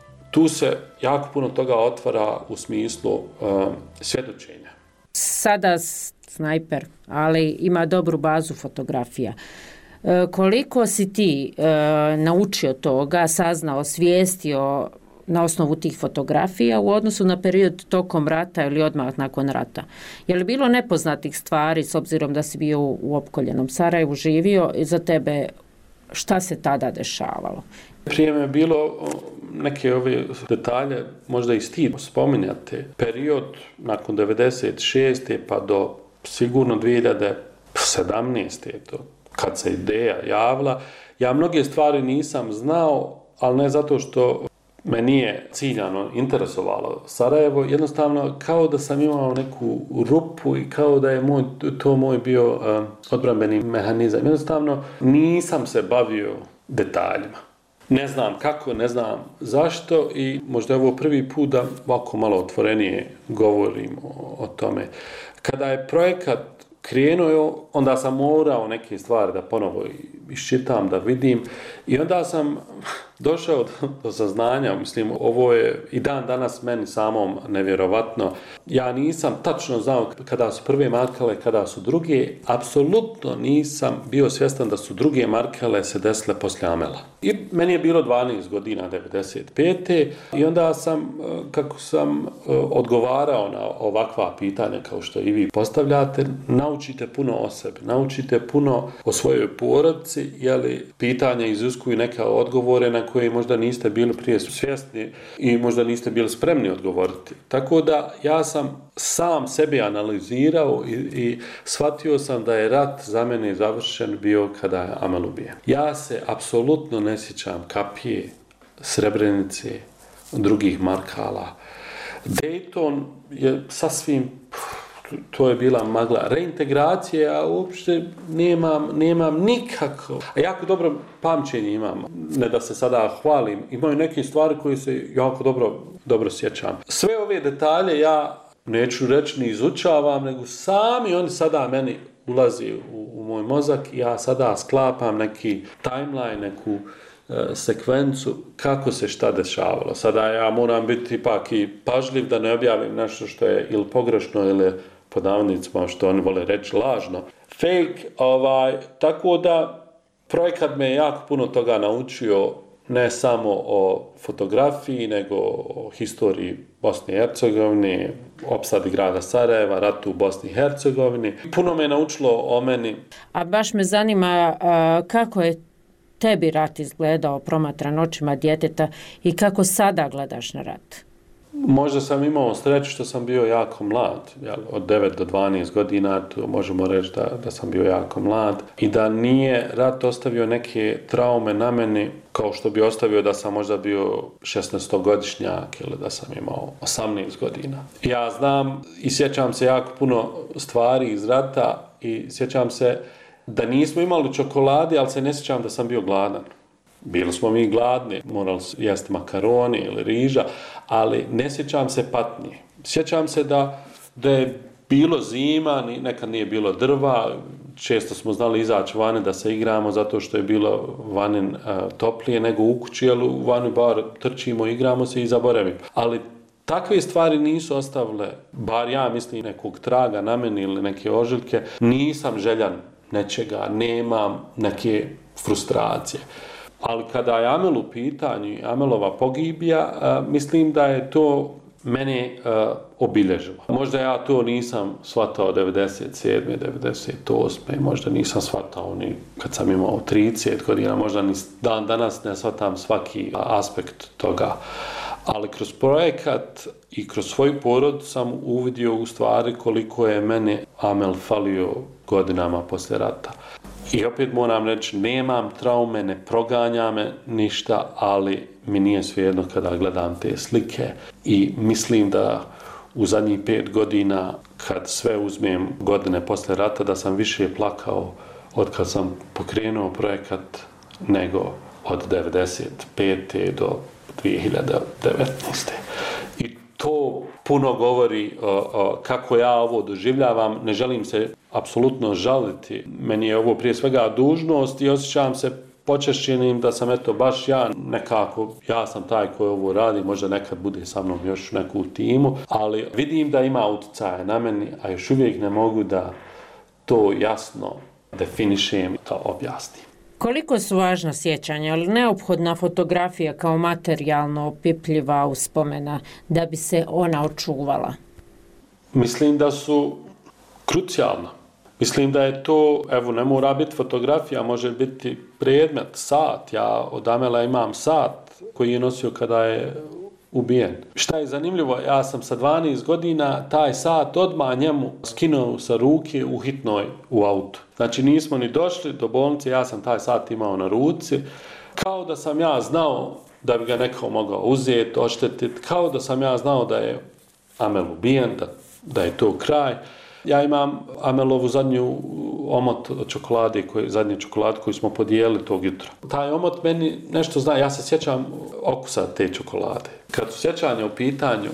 tu se jako puno toga otvara u smislu svjedočenja. Sada snajper, ali ima dobru bazu fotografija. E, koliko si ti e, naučio toga, saznao, svijestio na osnovu tih fotografija u odnosu na period tokom rata ili odmah nakon rata? Je li bilo nepoznatih stvari s obzirom da si bio u opkoljenom Sarajevu, živio i za tebe šta se tada dešavalo? Prije me je bilo neke ove detalje, možda i stid spominjate. Period nakon devedeset šeste pa do sigurno dvije hiljade sedamnaeste to, kad se ideja javila, ja mnoge stvari nisam znao, ali ne zato što me nije ciljano interesovalo Sarajevo, jednostavno kao da sam imao neku rupu i kao da je moj, to moj bio uh, odbrambeni mehanizam. Jednostavno nisam se bavio detaljima. Ne znam kako, ne znam zašto i možda je ovo prvi put da ovako malo otvorenije govorim o, o tome. Kada je projekat krenuo, onda sam morao neke stvari da ponovo iščitam, da vidim i onda sam došao do, do saznanja, mislim, ovo je i dan danas meni samom nevjerovatno. Ja nisam tačno znao kada su prve markale, kada su druge, apsolutno nisam bio svjestan da su druge markale se desile poslije Amela. I meni je bilo dvanaest godina, devedeset pete i onda sam, kako sam odgovarao na ovakva pitanja kao što i vi postavljate, naučite puno o sebi, naučite puno o svojoj porodici, jeli pitanja iziskuju neke odgovore na koje možda niste bili prije svjesni i možda niste bili spremni odgovoriti. Tako da ja sam sam sebi analizirao i, i shvatio sam da je rat za mene završen bio kada je Amel ubijen. Ja se apsolutno ne sjećam Kapije, Srebrenice, drugih markala. Dayton je sasvim, to je bila magla. Reintegracije, a uopšte nemam, nemam nikako. A jako dobro pamćenje imam. Ne da se sada hvalim. Imaju neke stvari koje se jako dobro, dobro sjećam. Sve ove detalje ja neću reći ni izučavam, nego sami oni sada meni ulazi u, u moj mozak i ja sada sklapam neki timeline, neku uh, sekvencu kako se šta dešavalo. Sada ja moram biti ipak i pažljiv da ne objavim nešto što je ili pogrešno ili pod navodnicima što oni vole reći lažno. Fake, ovaj, tako da projekat me je jako puno toga naučio, ne samo o fotografiji, nego o historiji Bosne i Hercegovine, opsadi grada Sarajeva, ratu u Bosni i Hercegovini. Puno me je naučilo o meni. A baš me zanima a, kako je tebi rat izgledao promatran očima djeteta i kako sada gledaš na rat? Možda sam imao sreću što sam bio jako mlad, jel, od devet do dvanaest godina, to možemo reći da, da sam bio jako mlad i da nije rat ostavio neke traume na meni kao što bi ostavio da sam možda bio šesnaestogodišnjak ili da sam imao osamnaest godina. Ja znam i sjećam se jako puno stvari iz rata i sjećam se da nismo imali čokolade, ali se ne sjećam da sam bio gladan. Bili smo mi gladni, morali jesti makaroni ili riža, ali ne sjećam se patnje. Sjećam se da, da je bilo zima, nekad nije bilo drva, često smo znali izaći vani da se igramo zato što je bilo vani uh, toplije nego u kući, ali u vani bar trčimo, igramo se i zaboravimo. Ali takve stvari nisu ostavile, bar ja mislim, nekog traga na meni ili neke ožiljke. Nisam željan nečega, nemam neke frustracije. Ali kada je Amel u pitanju, Amelova pogibija, uh, mislim da je to mene uh, obilježilo. Možda ja to nisam shvatao devedeset sedme, devedeset osme, možda nisam shvatao ni kad sam imao trideset godina, možda ni dan danas ne shvatam svaki aspekt toga. Ali kroz projekat i kroz svoju porod sam uvidio u stvari koliko je mene Amel falio godinama poslije rata. I opet moram reći, nemam traume, ne proganja me ništa, ali mi nije svejedno kada gledam te slike i mislim da u zadnjih pet godina, kad sve uzmem godine poslije rata, da sam više plakao od kad sam pokrenuo projekat nego od devedeset pete do dvije hiljade devetnaeste. I to puno govori o, o, kako ja ovo doživljavam. Ne želim se apsolutno žaliti. Meni je ovo prije svega dužnost i osjećam se počešćenim da sam eto baš ja nekako, ja sam taj koji ovo radi, možda nekad bude sa mnom još neku timu, ali vidim da ima utjecaja na meni, a još uvijek ne mogu da to jasno definišem i to objasnim. Koliko su važna sjećanja, ali neophodna fotografija kao materijalno opipljiva uspomena da bi se ona očuvala? Mislim da su krucijalna. Mislim da je to, evo, ne mora biti fotografija, može biti predmet, sat. Ja od Amela imam sat koji je nosio kada je ubijen. Šta je zanimljivo, ja sam sa dvanaest godina taj sat odmah njemu skinuo sa ruke u hitnoj u autu. Znači nismo ni došli do bolnice, ja sam taj sat imao na ruci, kao da sam ja znao da bi ga neko mogao uzeti, oštetiti, kao da sam ja znao da je Amel ubijen, da, da je to kraj. Ja imam Amelovu zadnju omot od čokolade, koji, zadnji čokolad koji smo podijelili tog jutra. Taj omot meni nešto zna, ja se sjećam okusa te čokolade. Kad su sjećanja u pitanju,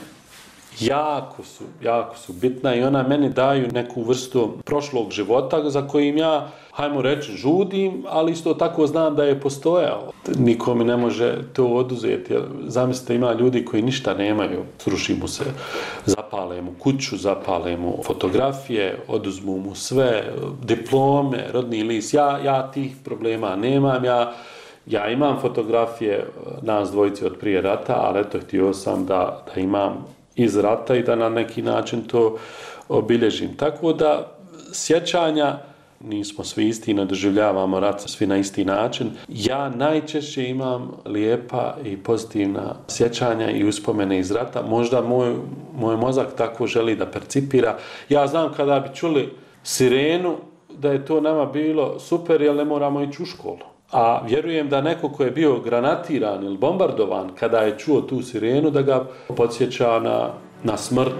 jako su, jako su bitna i ona meni daju neku vrstu prošlog života za kojim ja, hajmo reći, žudim, ali isto tako znam da je postojao. Niko mi ne može to oduzeti. Zamislite, ima ljudi koji ništa nemaju, sruši mu se, zapale mu kuću, zapale mu fotografije, oduzmu mu sve, diplome, rodni list. Ja, ja tih problema nemam, ja Ja imam fotografije nas dvojice od prije rata, ali eto, htio sam da, da imam iz rata i da na neki način to obilježim. Tako da sjećanja, nismo svi isti, ne doživljavamo rat svi na isti način. Ja najčešće imam lijepa i pozitivna sjećanja i uspomene iz rata. Možda moj, moj mozak tako želi da percipira. Ja znam kada bi čuli sirenu da je to nama bilo super, jer ne moramo ići u školu. A vjerujem da neko ko je bio granatiran ili bombardovan, kada je čuo tu sirenu, da ga podsjeća na, na smrt.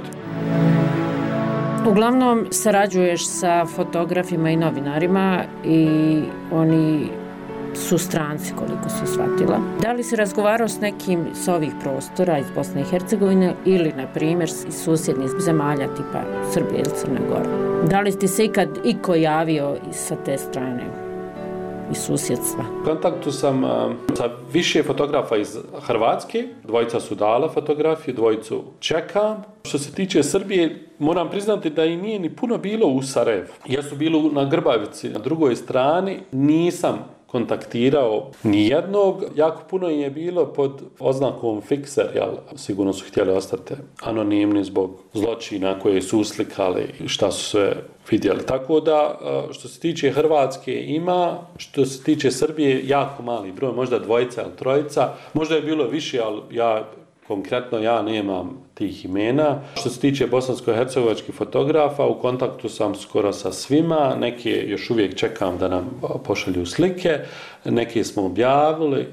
Uglavnom sarađuješ sa fotografima i novinarima i oni su stranci, koliko su shvatila. Da li si razgovarao s nekim s ovih prostora iz Bosne i Hercegovine ili, na primjer, iz susjednih zemalja tipa Srbije ili Crne Gore? Da li ti se ikad iko javio sa te strane? I susjedstva. U kontaktu sam uh, sa više fotografa iz Hrvatske, dvojica su dala fotografiju, dvojicu čekam. Što se tiče Srbije, moram priznati da i nije ni puno bilo u Sarajevu. Ja su bili na Grbavici, na drugoj strani, nisam kontaktirao nijednog. Jako puno je bilo pod oznakom fikser, jel, sigurno su htjeli ostati anonimni zbog zločina koje su uslikali i šta su sve vidjeli. Tako da, što se tiče Hrvatske ima, što se tiče Srbije, jako mali broj, možda dvojica ili trojica, možda je bilo više, ali ja konkretno ja nemam tih imena. Što se tiče bosansko-hercegovačkih fotografa, u kontaktu sam skoro sa svima, neke još uvijek čekam da nam pošalju slike, neke smo objavili.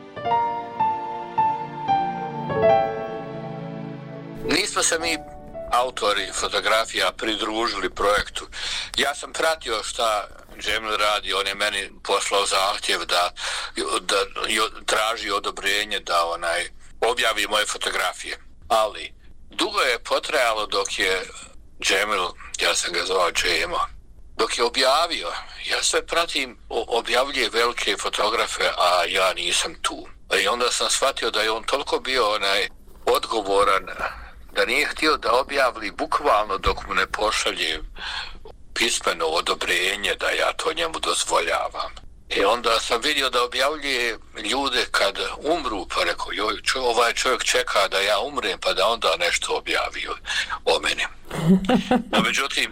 Nismo se mi autori fotografija pridružili projektu. Ja sam pratio šta Džemil radi, on je meni poslao zahtjev da, da traži odobrenje da onaj objavi moje fotografije. Ali dugo je potrajalo dok je Džemil, ja sam ga zvao Džemo, dok je objavio. Ja sve pratim, objavljuje velike fotografe, a ja nisam tu. I onda sam shvatio da je on toliko bio onaj odgovoran, da nije htio da objavili bukvalno dok mu ne pošalje pismeno odobrenje da ja to njemu dozvoljavam. I onda sam vidio da objavljuje ljude kad umru, pa rekao, joj, čo, ovaj čovjek čeka da ja umrem, pa da onda nešto objavi o meni. No međutim,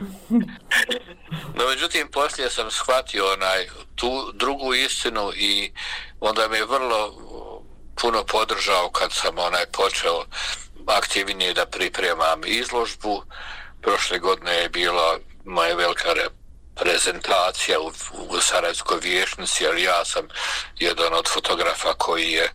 no međutim, poslije sam shvatio onaj, tu drugu istinu i onda me je vrlo puno podržao kad sam onaj počeo aktivnije da pripremam izložbu. Prošle godine je bila moja velika prezentacija u, u Sarajevskoj vijećnici, jer ja sam jedan od fotografa koji je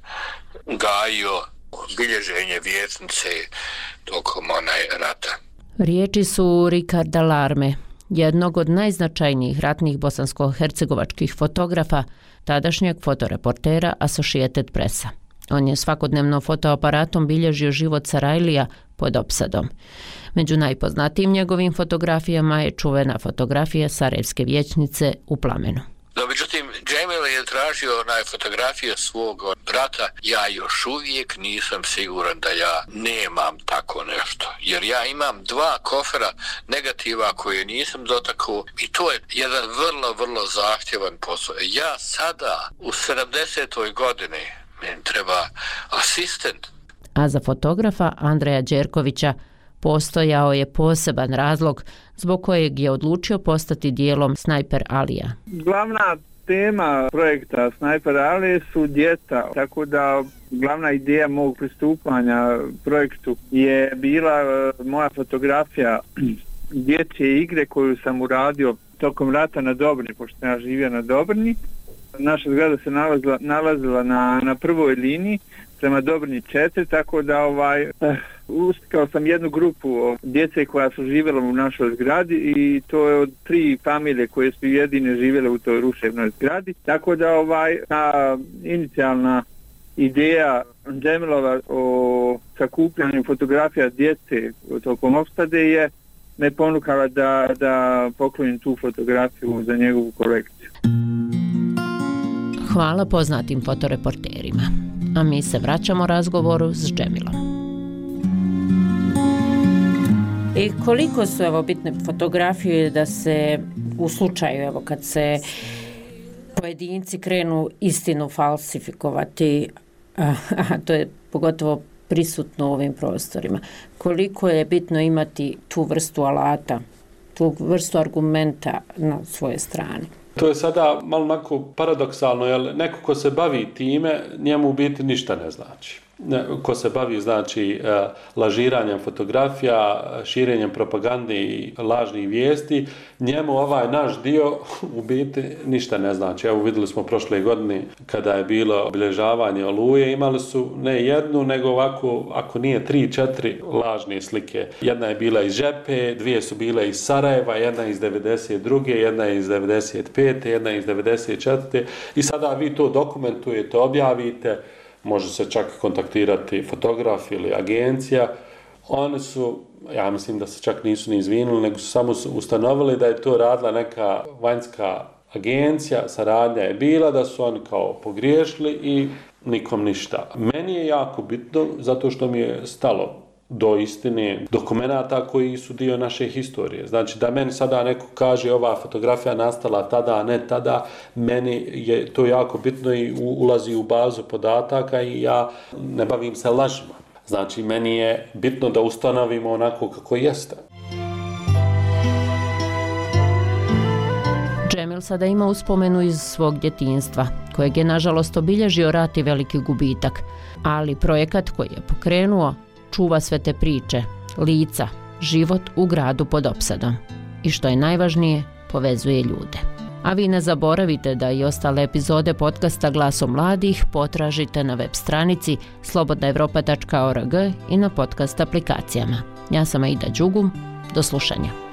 gajio bilježenje vijećnice tokom onaj rata. Riječi su Ricarda Larme, jednog od najznačajnijih ratnih bosansko-hercegovačkih fotografa, tadašnjeg fotoreportera Associated Pressa. On je svakodnevno fotoaparatom bilježio život Sarajlija pod opsadom. Među najpoznatijim njegovim fotografijama je čuvena fotografija Sarajevske vijećnice u plamenu. No, međutim, Džemil je tražio onaj fotografije svog brata. Ja još uvijek nisam siguran da ja nemam tako nešto. Jer ja imam dva kofera negativa koje nisam dotakao i to je jedan vrlo, vrlo zahtjevan posao. Ja sada u sedamdesetoj godini meni treba asistent. A za fotografa Andreja Đerkovića postojao je poseban razlog zbog kojeg je odlučio postati dijelom Snajper Alija. Glavna tema projekta Snajper Ali su djeca, tako da glavna ideja mog pristupanja projektu je bila moja fotografija dječje igre koju sam uradio tokom rata na Dobrni, pošto sam ja živio na Dobrni. Naša zgrada se nalazila, nalazila na, na prvoj liniji prema Dobrni četiri, tako da ovaj, eh, ustikao sam jednu grupu djece koja su živjela u našoj zgradi i to je od tri familije koje su jedine živjele u toj ruševnoj zgradi. Tako da ovaj, ta inicijalna ideja Džemilova o sakupljanju fotografija djece tokom opstade je me ponukala da, da poklonim tu fotografiju za njegovu kolekciju. Hvala poznatim fotoreporterima. A mi se vraćamo razgovoru s Džemilom. I koliko su evo bitne fotografije da se u slučaju evo kad se pojedinci krenu istinu falsifikovati, a, a to je pogotovo prisutno u ovim prostorima. Koliko je bitno imati tu vrstu alata, tu vrstu argumenta na svoje strane? To je sada malo onako paradoksalno, jer neko ko se bavi time, njemu u biti ništa ne znači. Ko se bavi, znači, lažiranjem fotografija, širenjem propagande i lažnih vijesti, njemu ovaj naš dio u biti ništa ne znači. Evo vidjeli smo prošle godine kada je bilo obilježavanje Oluje, imali su ne jednu, nego ovako, ako nije tri, četiri lažne slike. Jedna je bila iz Žepe, dvije su bile iz Sarajeva, jedna iz devedeset druge, jedna iz devedeset pete, jedna iz devedeset četvrte i sada vi to dokumentujete, objavite. Može se čak kontaktirati fotograf ili agencija. Oni su, ja mislim da se čak nisu ni izvinuli, nego su samo ustanovili da je to radila neka vanjska agencija, saradnja je bila, da su oni kao pogriješili i nikom ništa. Meni je jako bitno zato što mi je stalo do istine dokumenata koji su dio naše historije. Znači da meni sada neko kaže ova fotografija nastala tada, a ne tada, meni je to jako bitno i ulazi u bazu podataka i ja ne bavim se lažima. Znači meni je bitno da ustanovimo onako kako jeste. Džemil sada ima uspomenu iz svog djetinjstva, kojeg je nažalost obilježio rat i veliki gubitak, ali projekat koji je pokrenuo čuva sve te priče, lica, život u gradu pod opsadom. I što je najvažnije, povezuje ljude. A vi ne zaboravite da i ostale epizode podcasta Glasom mladih potražite na web stranici slobodna evropa tačka org i na podcast aplikacijama. Ja sam Aida Đugum, do slušanja.